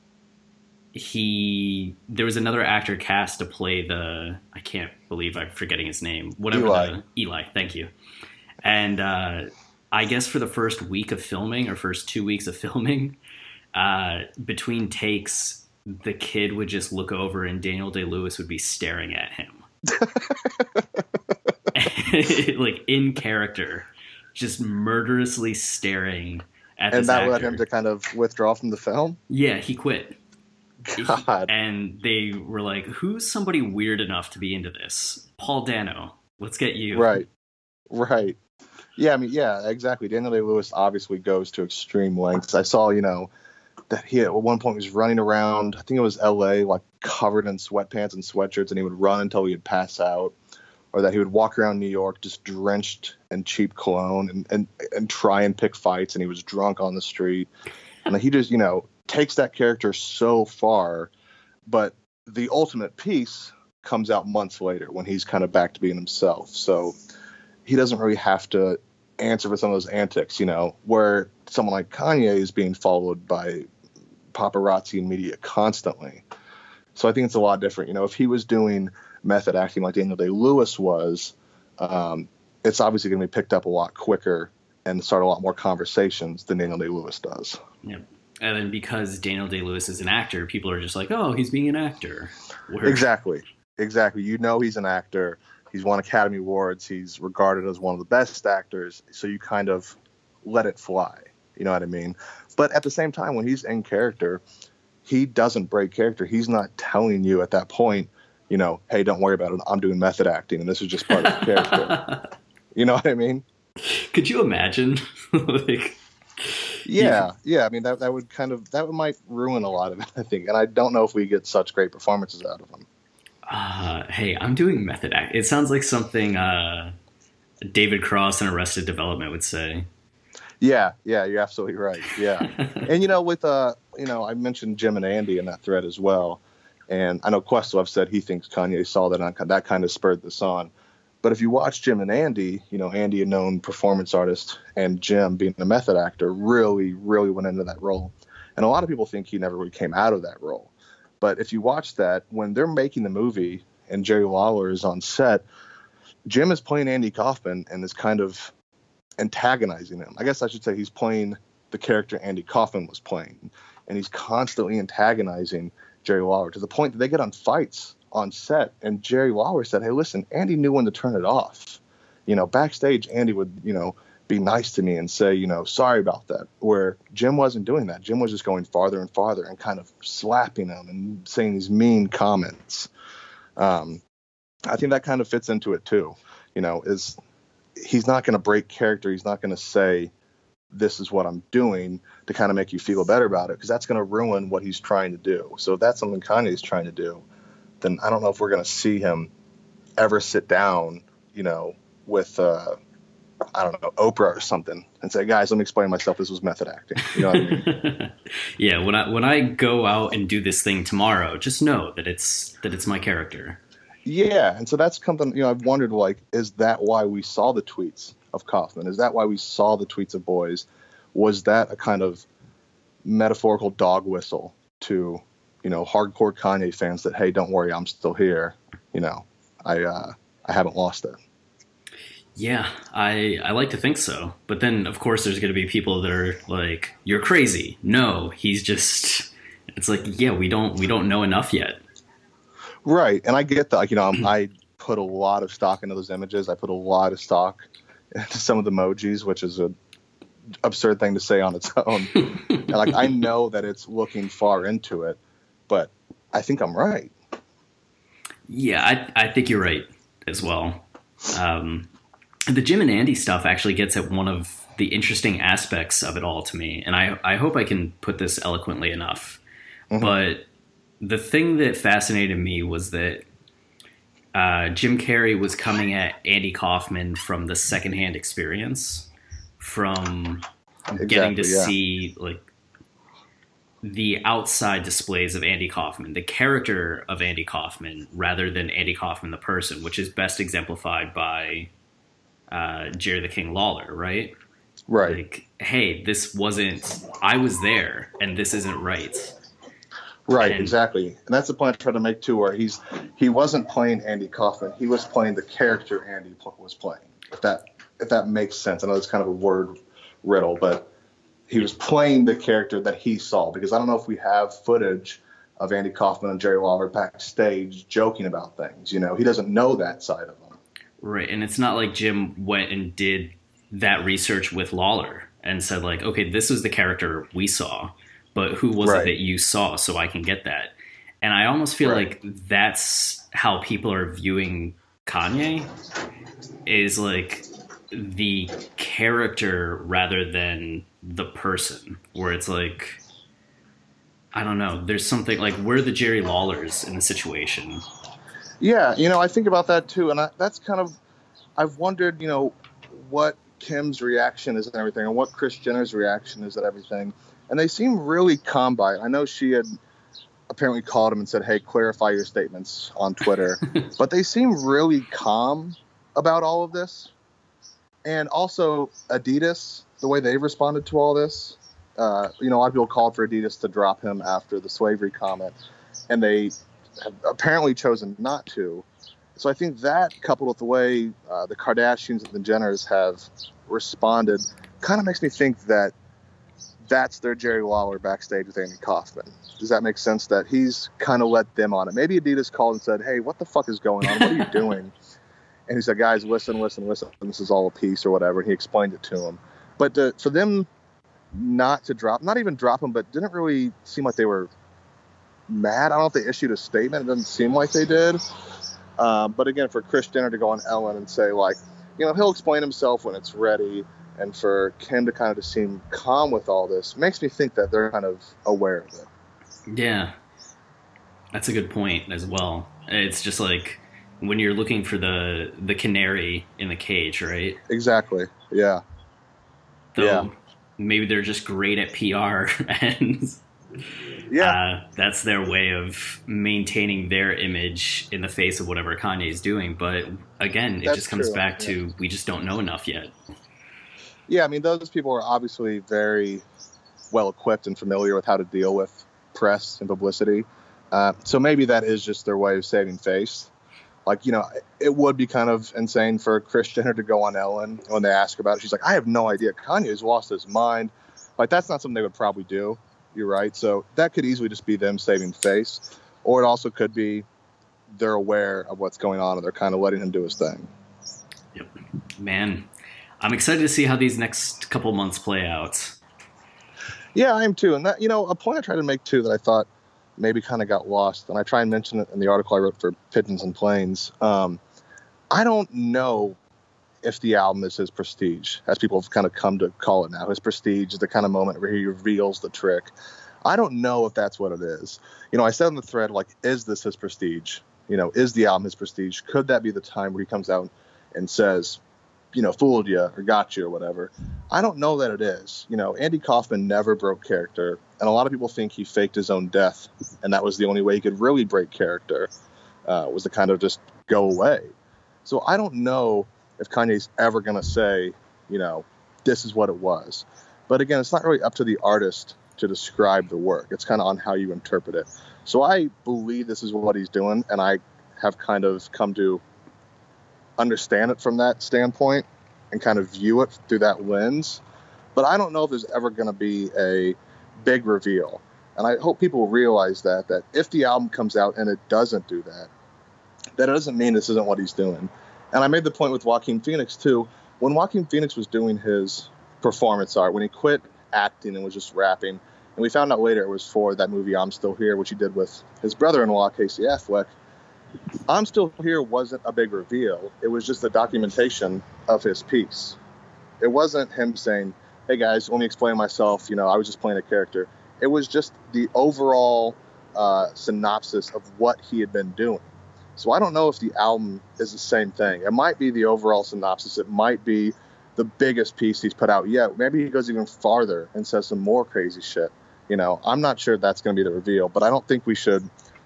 he. There was another actor cast to play the. I can't believe I'm forgetting his name. Whatever. Eli. The, Eli. Thank you. And uh, I guess for the first week of filming or first two weeks of filming, uh, between takes, the kid would just look over and Daniel Day-Lewis would be staring at him. Like, in character, just murderously staring at and this that actor. led him to kind of withdraw from the film? Yeah, he quit. God. He, and they were like, who's somebody weird enough to be into this? Paul Dano. Let's get you. Right. Right. Yeah, I mean, yeah, exactly. Daniel Day-Lewis obviously goes to extreme lengths. I saw, you know, that he at one point was running around, I think it was L A, like covered in sweatpants and sweatshirts, and he would run until he would pass out, or that he would walk around New York just drenched in cheap cologne and, and, and try and pick fights, and he was drunk on the street. And he just, you know, takes that character so far, but the ultimate piece comes out months later when he's kind of back to being himself. So he doesn't really have to answer for some of those antics, you know, where someone like Kanye is being followed by paparazzi and media constantly. So I think it's a lot different. You know, if he was doing method acting like Daniel Day-Lewis was, um, it's obviously going to be picked up a lot quicker and start a lot more conversations than Daniel Day-Lewis does. Yeah. And then because Daniel Day-Lewis is an actor, people are just like, oh, he's being an actor. Where... Exactly. Exactly. You know he's an actor. He's won Academy Awards. He's regarded as one of the best actors. So you kind of let it fly. You know what I mean? But at the same time, when he's in character, he doesn't break character. He's not telling you at that point, you know, hey, don't worry about it. I'm doing method acting, and this is just part of the character. You know what I mean? Could you imagine? like, yeah, yeah. I mean, that that would kind of that might ruin a lot of it, I think. And I don't know if we get such great performances out of him. Uh, hey, I'm doing method act. It sounds like something uh, David Cross in Arrested Development would say. Yeah, yeah, you're absolutely right. Yeah. And, you know, with, uh, you know, I mentioned Jim and Andy in that thread as well. And I know Questlove said he thinks Kanye saw that and that kind of spurred this on. But if you watch Jim and Andy, you know, Andy, a known performance artist, and Jim, being a method actor, really, really went into that role. And a lot of people think he never really came out of that role. But if you watch that, when they're making the movie and Jerry Lawler is on set, Jim is playing Andy Kaufman and is kind of antagonizing him. I guess I should say he's playing the character Andy Kaufman was playing. And he's constantly antagonizing Jerry Lawler to the point that they get on fights on set. And Jerry Lawler said, hey, listen, Andy knew when to turn it off. You know, backstage, Andy would, you know, be nice to me and say, you know, sorry about that. Where Jim wasn't doing that. Jim was just going farther and farther and kind of slapping him and saying these mean comments. Um, I think that kind of fits into it too. You know, is he's not going to break character. He's not going to say, this is what I'm doing to kind of make you feel better about it, because that's going to ruin what he's trying to do. So if that's something Kanye's trying to do, then I don't know if we're going to see him ever sit down, you know, with, uh, I don't know, Oprah or something and say, guys, let me explain myself. This was method acting. You know what I mean? Yeah. When I, when I go out and do this thing tomorrow, just know that it's, that it's my character. Yeah. And so that's something, you know, I've wondered, like, is that why we saw the tweets of Kaufman? Is that why we saw the tweets of Boys? Was that a kind of metaphorical dog whistle to, you know, hardcore Kanye fans that, hey, don't worry, I'm still here. You know, I, uh, I haven't lost it. Yeah, I I like to think so. But then, of course, there's going to be people that are like, you're crazy. No, he's just, it's like, yeah, we don't we don't know enough yet. Right. And I get that. Like, you know, I put a lot of stock into those images. I put a lot of stock into some of the emojis, which is a absurd thing to say on its own. And, like, I know that it's looking far into it, but I think I'm right. Yeah, I I think you're right as well. Um, the Jim and Andy stuff actually gets at one of the interesting aspects of it all to me. And I, I hope I can put this eloquently enough. Mm-hmm. But the thing that fascinated me was that uh, Jim Carrey was coming at Andy Kaufman from the secondhand experience, from exactly, getting to yeah. see like the outside displays of Andy Kaufman, the character of Andy Kaufman, rather than Andy Kaufman the person, which is best exemplified by uh, Jerry the King Lawler, right? Right. Like, hey, this wasn't, I was there, and this isn't right. Right, and, exactly. And that's the point I tried to make too, where he's he wasn't playing Andy Kaufman, he was playing the character Andy was playing. If that if that makes sense. I know it's kind of a word riddle, but he was playing the character that he saw, because I don't know if we have footage of Andy Kaufman and Jerry Lawler backstage joking about things. You know, he doesn't know that side of them. Right, and it's not like Jim went and did that research with Lawler and said, like, okay, this is the character we saw, but who was right. it that you saw so I can get that? And I almost feel right. like that's how people are viewing Kanye, is like the character rather than the person, where it's like, I don't know, there's something like, we're the Jerry Lawlers in the situation. Yeah, you know, I think about that too, and I, that's kind of, I've wondered, you know, what Kim's reaction is and everything, and what Kris Jenner's reaction is and everything. and they seem really calm by it. I know she had apparently called him and said, hey, clarify your statements on Twitter. But they seem really calm about all of this. And also Adidas, the way they've responded to all this, uh, you know, a lot of people called for Adidas to drop him after the slavery comment, and they have apparently chosen not to. So I think that, coupled with the way uh, the Kardashians and the Jenners have responded, kind of makes me think that that's their Jerry Lawler backstage with Andy Kaufman. Does that make sense? That he's kind of let them on it. Maybe Adidas called and said, hey, what the fuck is going on? What are you doing? And he said, guys, listen, listen, listen. This is all a piece or whatever. And he explained it to him. But to, for them not to drop, not even drop him, but didn't really seem like they were mad. I don't know if they issued a statement. It doesn't seem like they did. Um, but again, for Kris Jenner to go on Ellen and say, like, you know, he'll explain himself when it's ready, and for Kim to kind of just seem calm with all this makes me think that they're kind of aware of it. Yeah, that's a good point as well. It's just like when you're looking for the the canary in the cage, right? Exactly. Yeah. So yeah. Maybe they're just great at P R, and yeah, uh, that's their way of maintaining their image in the face of whatever Kanye's doing. But again, it that's just comes true. back yeah. to we just don't know enough yet. Yeah, I mean, those people are obviously very well equipped and familiar with how to deal with press and publicity. Uh, so maybe that is just their way of saving face. Like, you know, it would be kind of insane for Kris Jenner to go on Ellen when they ask about it. She's like, I have no idea. Kanye's lost his mind. Like, that's not something they would probably do. You're right. So that could easily just be them saving face. Or it also could be they're aware of what's going on and they're kind of letting him do his thing. Yep. Man, I'm excited to see how these next couple months play out. Yeah, I am too. And that, you know, a point I tried to make too that I thought maybe kind of got lost, and I try and mention it in the article I wrote for Pigeons and Planes. Um, I don't know if the album is his prestige, as people have kind of come to call it now. His prestige is the kind of moment where he reveals the trick. I don't know if that's what it is. You know, I said in the thread, like, is this his prestige? You know, is the album his prestige? Could that be the time where he comes out and says, you know, fooled you or got you or whatever? I don't know that it is. You know, Andy Kaufman never broke character, and a lot of people think he faked his own death, and that was the only way he could really break character, uh, was to kind of just go away. So I don't know if Kanye's ever going to say, you know, this is what it was. But again, it's not really up to the artist to describe the work. It's kind of on how you interpret it. So I believe this is what he's doing, and I have kind of come to understand it from that standpoint and kind of view it through that lens. But I don't know if there's ever going to be a big reveal. And I hope people realize that, that if the album comes out and it doesn't do that, that it doesn't mean this isn't what he's doing. And I made the point with Joaquin Phoenix too. When Joaquin Phoenix was doing his performance art, when he quit acting and was just rapping, and we found out later it was for that movie I'm Still Here, which he did with his brother-in-law, Casey Affleck, I'm Still Here wasn't a big reveal. It was just a documentation of his piece. It wasn't him saying, hey guys, let me explain myself. You know, I was just playing a character. It was just the overall uh, synopsis of what he had been doing. So I don't know if the album is the same thing. It might be the overall synopsis. It might be the biggest piece he's put out yet. Maybe he goes even farther and says some more crazy shit. You know, I'm not sure that's going to be the reveal, but I don't think we should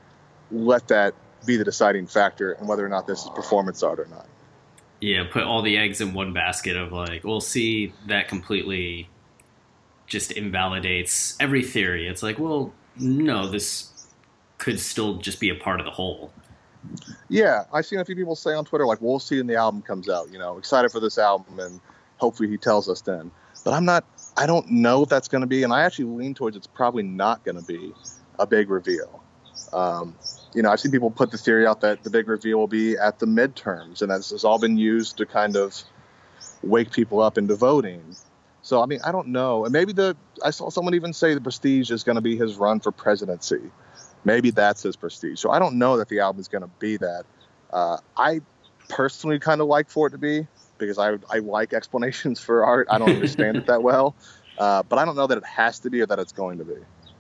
let that be the deciding factor in whether or not this is performance art or not. Yeah, put all the eggs in one basket of like, we'll see, that completely just invalidates every theory. It's like, well, no, this could still just be a part of the whole. Yeah, I've seen a few people say on Twitter, like, we'll see when the album comes out, you know, excited for this album, and hopefully he tells us then. But I'm not, I don't know if that's going to be, and I actually lean towards it's probably not going to be a big reveal. Um, you know, I've seen people put the theory out that the big reveal will be at the midterms, and this has all been used to kind of wake people up into voting. So, I mean, I don't know. And maybe the, I saw someone even say the prestige is going to be his run for presidency. Maybe that's his prestige. So I don't know that the album is going to be that. Uh, I personally kind of like for it to be, because I I like explanations for art. I don't understand it that well. Uh, but I don't know that it has to be or that it's going to be.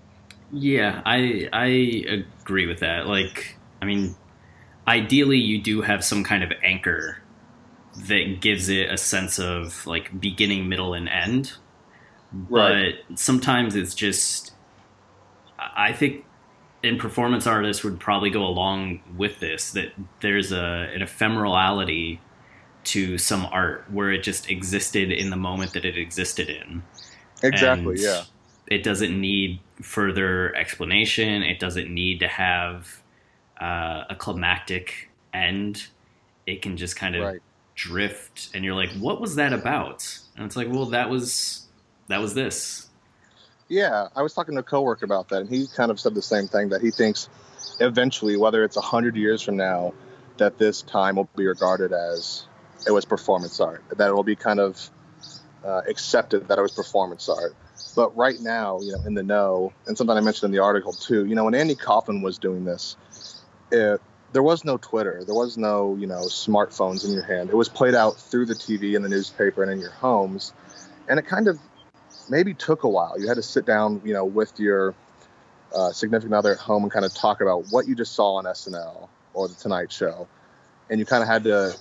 Yeah, I I agree with that. Like, I mean, ideally you do have some kind of anchor that gives it a sense of like beginning, middle, and end. But sometimes it's just, I think in performance artists would probably go along with this, that there's a an ephemerality to some art where it just existed in the moment that it existed in. Exactly, and yeah. It doesn't need further explanation. It doesn't need to have uh, a climactic end. It can just kind of right. drift, and you're like, what was that about? And it's like, well, that was that was this. Yeah, I was talking to a coworker about that, and he kind of said the same thing, that he thinks eventually, whether it's one hundred years from now, that this time will be regarded as it was performance art, that it will be kind of uh, accepted that it was performance art. But right now, you know, in the know, and something I mentioned in the article too, you know, when Andy Kaufman was doing this, it, there was no Twitter, there was no, you know, smartphones in your hand. It was played out through the T V and the newspaper and in your homes, and it kind of maybe took a while. You had to sit down, you know, with your uh, significant other at home and kind of talk about what you just saw on S N L or the Tonight Show, and you kind of had to,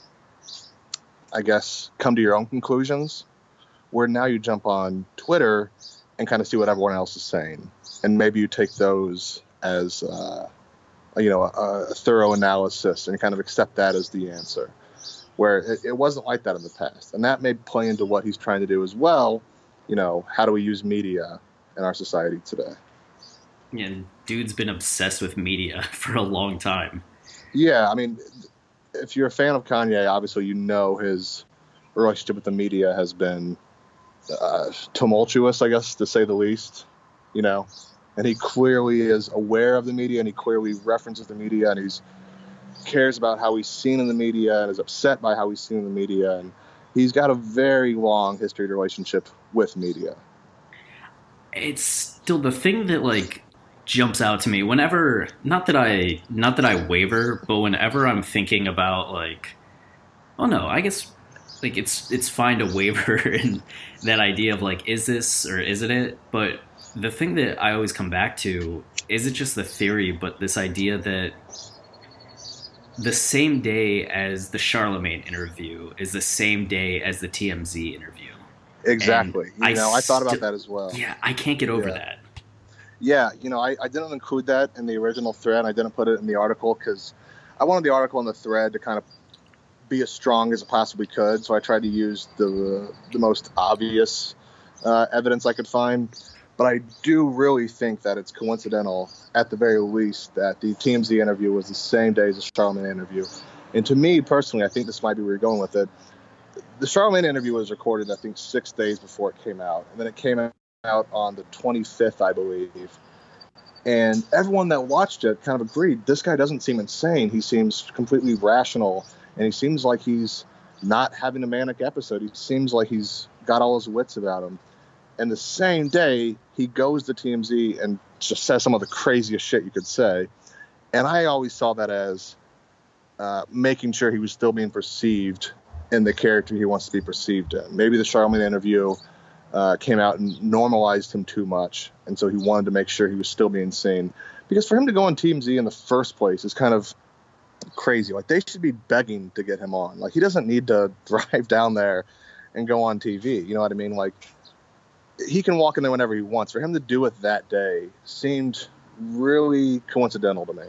I guess, come to your own conclusions. Where now you jump on Twitter and kind of see what everyone else is saying, and maybe you take those as uh, you know, a, a thorough analysis, and you kind of accept that as the answer. Where it, it wasn't like that in the past, and that may play into what he's trying to do as well. You know, how do we use media in our society today? Yeah, dude's been obsessed with media for a long time. Yeah, I mean, if you're a fan of Kanye, obviously you know his relationship with the media has been uh, tumultuous, I guess, to say the least. You know, and he clearly is aware of the media, and he clearly references the media, and he's cares about how he's seen in the media, and is upset by how he's seen in the media, and he's got a very long history relationship with media. It's still the thing that like jumps out to me whenever, not that I, not that I waver, but whenever I'm thinking about like, oh no, I guess like it's, it's fine to waver in that idea of like, is this or isn't it? But the thing that I always come back to, is it just the theory, but this idea that the same day as the Charlemagne interview is the same day as the T M Z interview. Exactly. And you know, I, I thought about st- that as well. Yeah, I can't get over yeah. that. Yeah, you know, I, I didn't include that in the original thread. I didn't put it in the article because I wanted the article and the thread to kind of be as strong as it possibly could. So I tried to use the the most obvious uh, evidence I could find. But I do really think that it's coincidental, at the very least, that the T M Z interview was the same day as the Charlemagne interview. And to me, personally, I think this might be where you're going with it. The Charlemagne interview was recorded, I think, six days before it came out. And then it came out on the twenty-fifth, I believe. And everyone that watched it kind of agreed, this guy doesn't seem insane. He seems completely rational. And he seems like he's not having a manic episode. He seems like he's got all his wits about him. And the same day, he goes to T M Z and just says some of the craziest shit you could say. And I always saw that as uh, making sure he was still being perceived in the character he wants to be perceived in. Maybe the Charlemagne interview uh, came out and normalized him too much. And so he wanted to make sure he was still being seen. Because for him to go on T M Z in the first place is kind of crazy. Like, they should be begging to get him on. Like, he doesn't need to drive down there and go on T V. You know what I mean? Like, he can walk in there whenever he wants. For him to do it that day seemed really coincidental to me.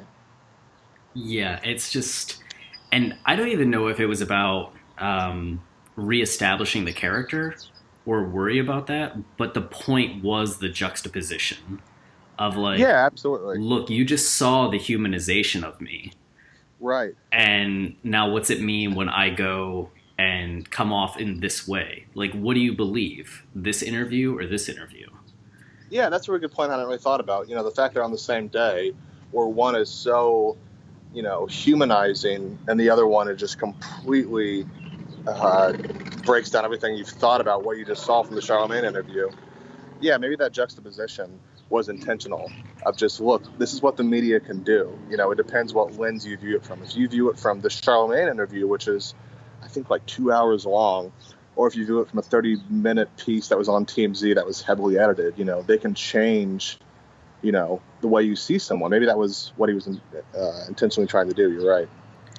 Yeah, it's just, and I don't even know if it was about um, reestablishing the character or worry about that, but the point was the juxtaposition of like, yeah, absolutely. Look, you just saw the humanization of me. Right. And now what's it mean when I go and come off in this way? Like, what do you believe? This interview or this interview? Yeah, that's a really good point I hadn't really thought about. You know, the fact they're on the same day, where one is so, you know, humanizing, and the other one is just completely uh, breaks down everything you've thought about what you just saw from the Charlemagne interview. Yeah, maybe that juxtaposition was intentional, of just, look, this is what the media can do. You know, it depends what lens you view it from. If you view it from the Charlemagne interview, which is, I think, like two hours long, or if you view it from a thirty minute piece that was on T M Z that was heavily edited, you know, they can change, you know, the way you see someone. Maybe that was what he was uh, intentionally trying to do. You're right.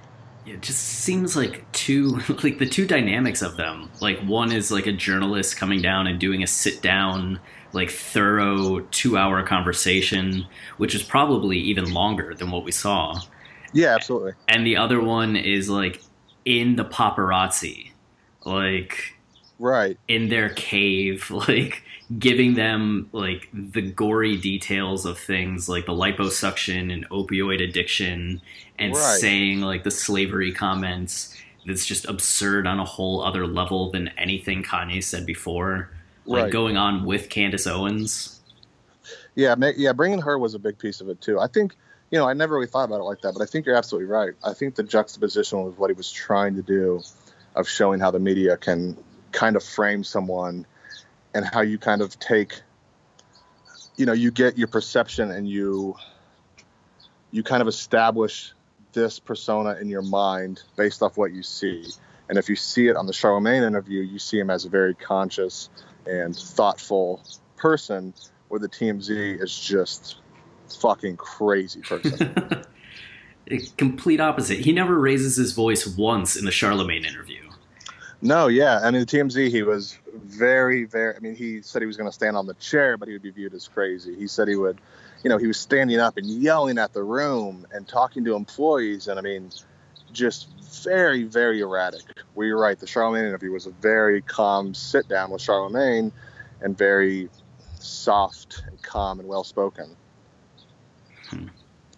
it just seems like two, like the two dynamics of them. Like one is like a journalist coming down and doing a sit down, like thorough two hour conversation, which is probably even longer than what we saw. Yeah, absolutely. And the other one is like in the paparazzi, like right in their cave, like giving them like the gory details of things like the liposuction and opioid addiction, and right. saying like the slavery comments that's just absurd on a whole other level than anything Kanye said before. Like right. going on with Candace Owens. Yeah, yeah, bringing her was a big piece of it too. I think, you know, I never really thought about it like that, but I think you're absolutely right. I think the juxtaposition was what he was trying to do, of showing how the media can kind of frame someone, and how you kind of take, you know, you get your perception and you you kind of establish this persona in your mind based off what you see. And if you see it on the Charlemagne interview, you see him as a very conscious and thoughtful person, where the T M Z is just fucking crazy person. Complete opposite. He never raises his voice once in the Charlemagne interview. No, yeah. And in the T M Z, he was very, very, I mean, he said he was going to stand on the chair, but he would be viewed as crazy. He said he would, you know, he was standing up and yelling at the room and talking to employees. And I mean, just very, very erratic. Well, you're right. The Charlemagne interview was a very calm sit down with Charlemagne, and very soft and calm and well spoken. Hmm.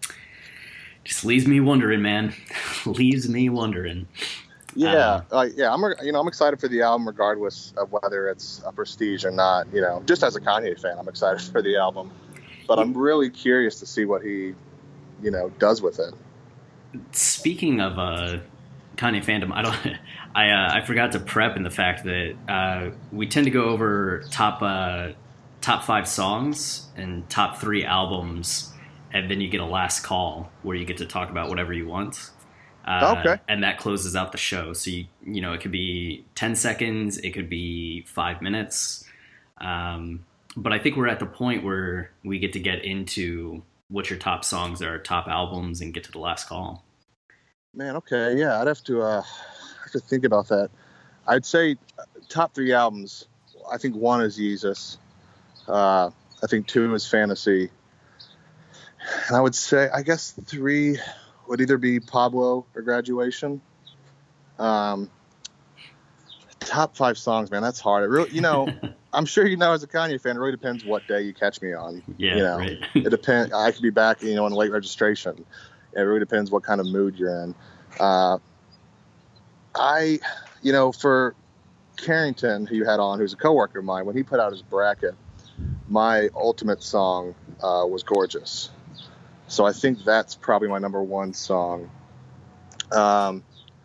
Just leaves me wondering, man. leaves me wondering. Yeah, uh, uh, yeah, I'm you know I'm excited for the album regardless of whether it's a prestige or not. You know, just as a Kanye fan, I'm excited for the album, but I'm really curious to see what he, you know, does with it. Speaking of uh, Kanye fandom, I don't, I uh, I forgot to prep in the fact that uh, we tend to go over top uh, top five songs and top three albums, and then you get a last call where you get to talk about whatever you want. Uh, okay. And that closes out the show. So, you you know, it could be ten seconds. It could be five minutes. Um, but I think we're at the point where we get to get into what your top songs are, top albums, and get to the last call. Man, okay. Yeah, I'd have to, uh, have to think about that. I'd say top three albums. I think one is Yeezus. Uh, I think two is Fantasy. And I would say, I guess three would either be Pablo or Graduation. Um, top five songs, man, that's hard. It really, you know, I'm sure you know as a Kanye fan, it really depends what day you catch me on. Yeah, you know, right. It depends. I could be back, you know, in late registration. It really depends what kind of mood you're in. Uh, I, you know, for Carrington, who you had on, who's a coworker of mine, when he put out his bracket, my ultimate song uh, was Gorgeous. So I think that's probably my number one song. Um,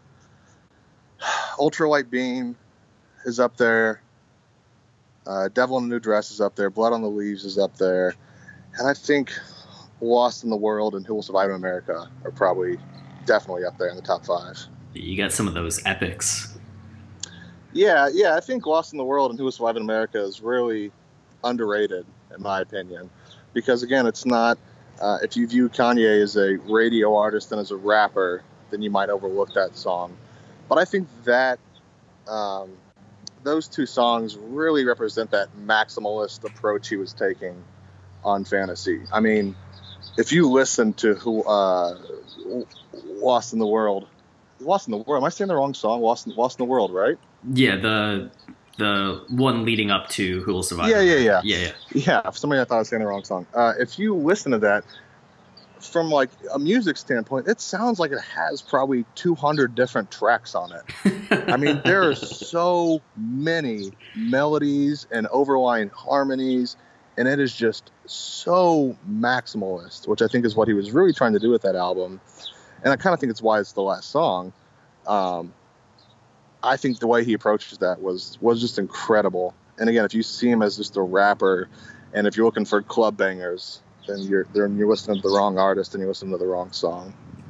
Ultralight Beam is up there. Uh, Devil in a New Dress is up there. Blood on the Leaves is up there. And I think Lost in the World and Who Will Survive in America are probably definitely up there in the top five. You got some of those epics. Yeah, yeah. I think Lost in the World and Who Will Survive in America is really underrated, in my opinion. Because, again, it's not... Uh, if you view Kanye as a radio artist and as a rapper, then you might overlook that song. But I think that um, those two songs really represent that maximalist approach he was taking on Fantasy. I mean, if you listen to who uh, Lost in the World, Lost in the World, am I saying the wrong song? Lost in, Lost in the World, right? Yeah, the the one leading up to Who Will Survive. Yeah, yeah, yeah. Yeah, yeah. Yeah, for some reason I thought I was saying the wrong song. Uh, if you listen to that, from like a music standpoint, it sounds like it has probably two hundred different tracks on it. I mean, there are so many melodies and overlying harmonies, and it is just so maximalist, which I think is what he was really trying to do with that album. And I kind of think it's why it's the last song. Um, I think the way he approaches that was was just incredible. And again, if you see him as just a rapper, and if you're looking for club bangers, then you're then you're listening to the wrong artist and you're listening to the wrong song.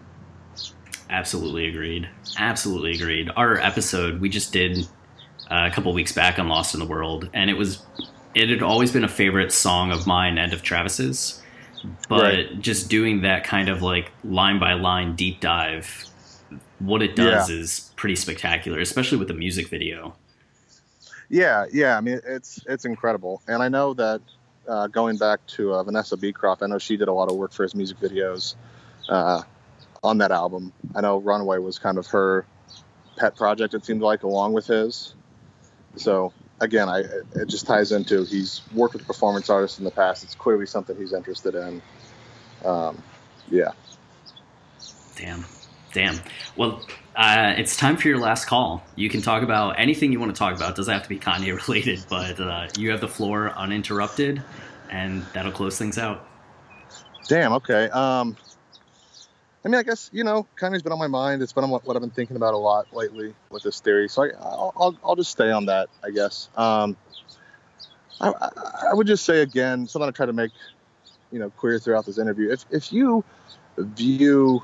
Absolutely agreed. Absolutely agreed. Our episode we just did uh, a couple weeks back on Lost in the World, and it was it had always been a favorite song of mine and of Travis's, but right. just doing that kind of like line by line deep dive what it does Yeah. is pretty spectacular, especially with the music video. Yeah, yeah. I mean, it's it's incredible, and I know that uh, going back to uh, Vanessa Beecroft, I know she did a lot of work for his music videos uh, on that album. I know Runaway was kind of her pet project, it seemed like, along with his. So again, I it just ties into he's worked with performance artists in the past. It's clearly something he's interested in. Um, yeah. Damn. Damn. Well, uh, it's time for your last call. You can talk about anything you want to talk about. It doesn't have to be Kanye related, but uh, you have the floor uninterrupted, and that'll close things out. Damn. Okay. Um, I mean, I guess, you know, Kanye's been on my mind. It's been on what, what I've been thinking about a lot lately with this theory. So I, I'll, I'll, I'll just stay on that, I guess. Um, I, I, I would just say, again, something I try to make, you know, clear throughout this interview. If, if you view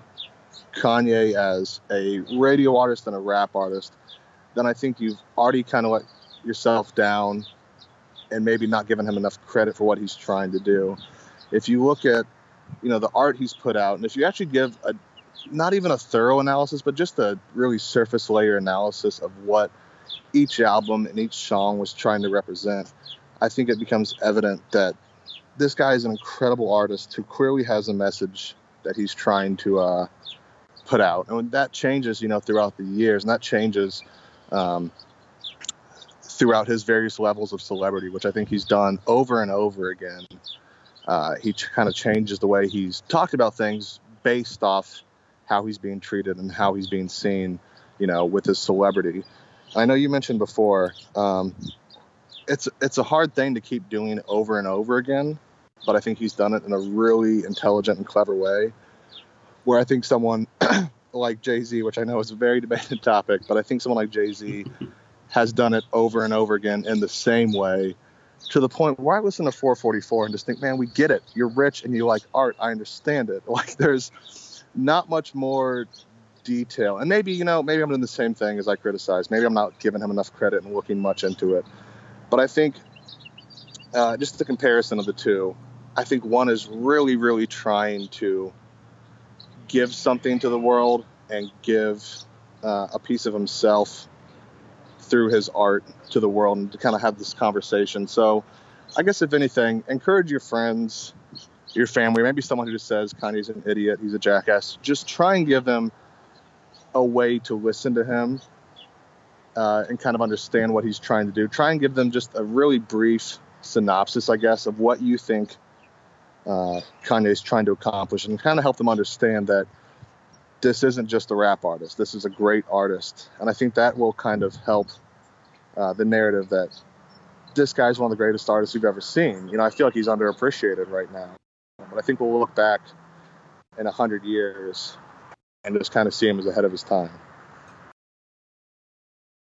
Kanye as a radio artist and a rap artist, then I think you've already kind of let yourself down and maybe not given him enough credit for what he's trying to do. If you look at, you know, the art he's put out, and if you actually give a, not even a thorough analysis, but just a really surface layer analysis of what each album and each song was trying to represent, I think it becomes evident that this guy is an incredible artist who clearly has a message that he's trying to uh, put out. And when that changes, you know, throughout the years, and that changes um, throughout his various levels of celebrity, which I think he's done over and over again. Uh, he ch- kind of changes the way he's talked about things based off how he's being treated and how he's being seen, you know, with his celebrity. I know you mentioned before, um, it's it's a hard thing to keep doing over and over again, but I think he's done it in a really intelligent and clever way, where I think someone like Jay-Z, which I know is a very debated topic, but I think someone like Jay-Z has done it over and over again in the same way, to the point where I listen to four forty-four and just think, man, we get it. You're rich and you like art. I understand it. Like, there's not much more detail. And maybe, you know, maybe I'm doing the same thing as I criticize. Maybe I'm not giving him enough credit and looking much into it. But I think uh, just the comparison of the two, I think one is really, really trying to give something to the world and give uh, a piece of himself through his art to the world, and to kind of have this conversation. So I guess, if anything, encourage your friends, your family, maybe someone who just says Kanye's an idiot, he's a jackass. Just try and give them a way to listen to him uh, and kind of understand what he's trying to do. Try and give them just a really brief synopsis, I guess, of what you think uh, Kanye's trying to accomplish, and kind of help them understand that this isn't just a rap artist. This is a great artist. And I think that will kind of help uh, the narrative that this guy's one of the greatest artists we've ever seen. You know, I feel like he's underappreciated right now. But I think we'll look back in a hundred years and just kind of see him as ahead of his time.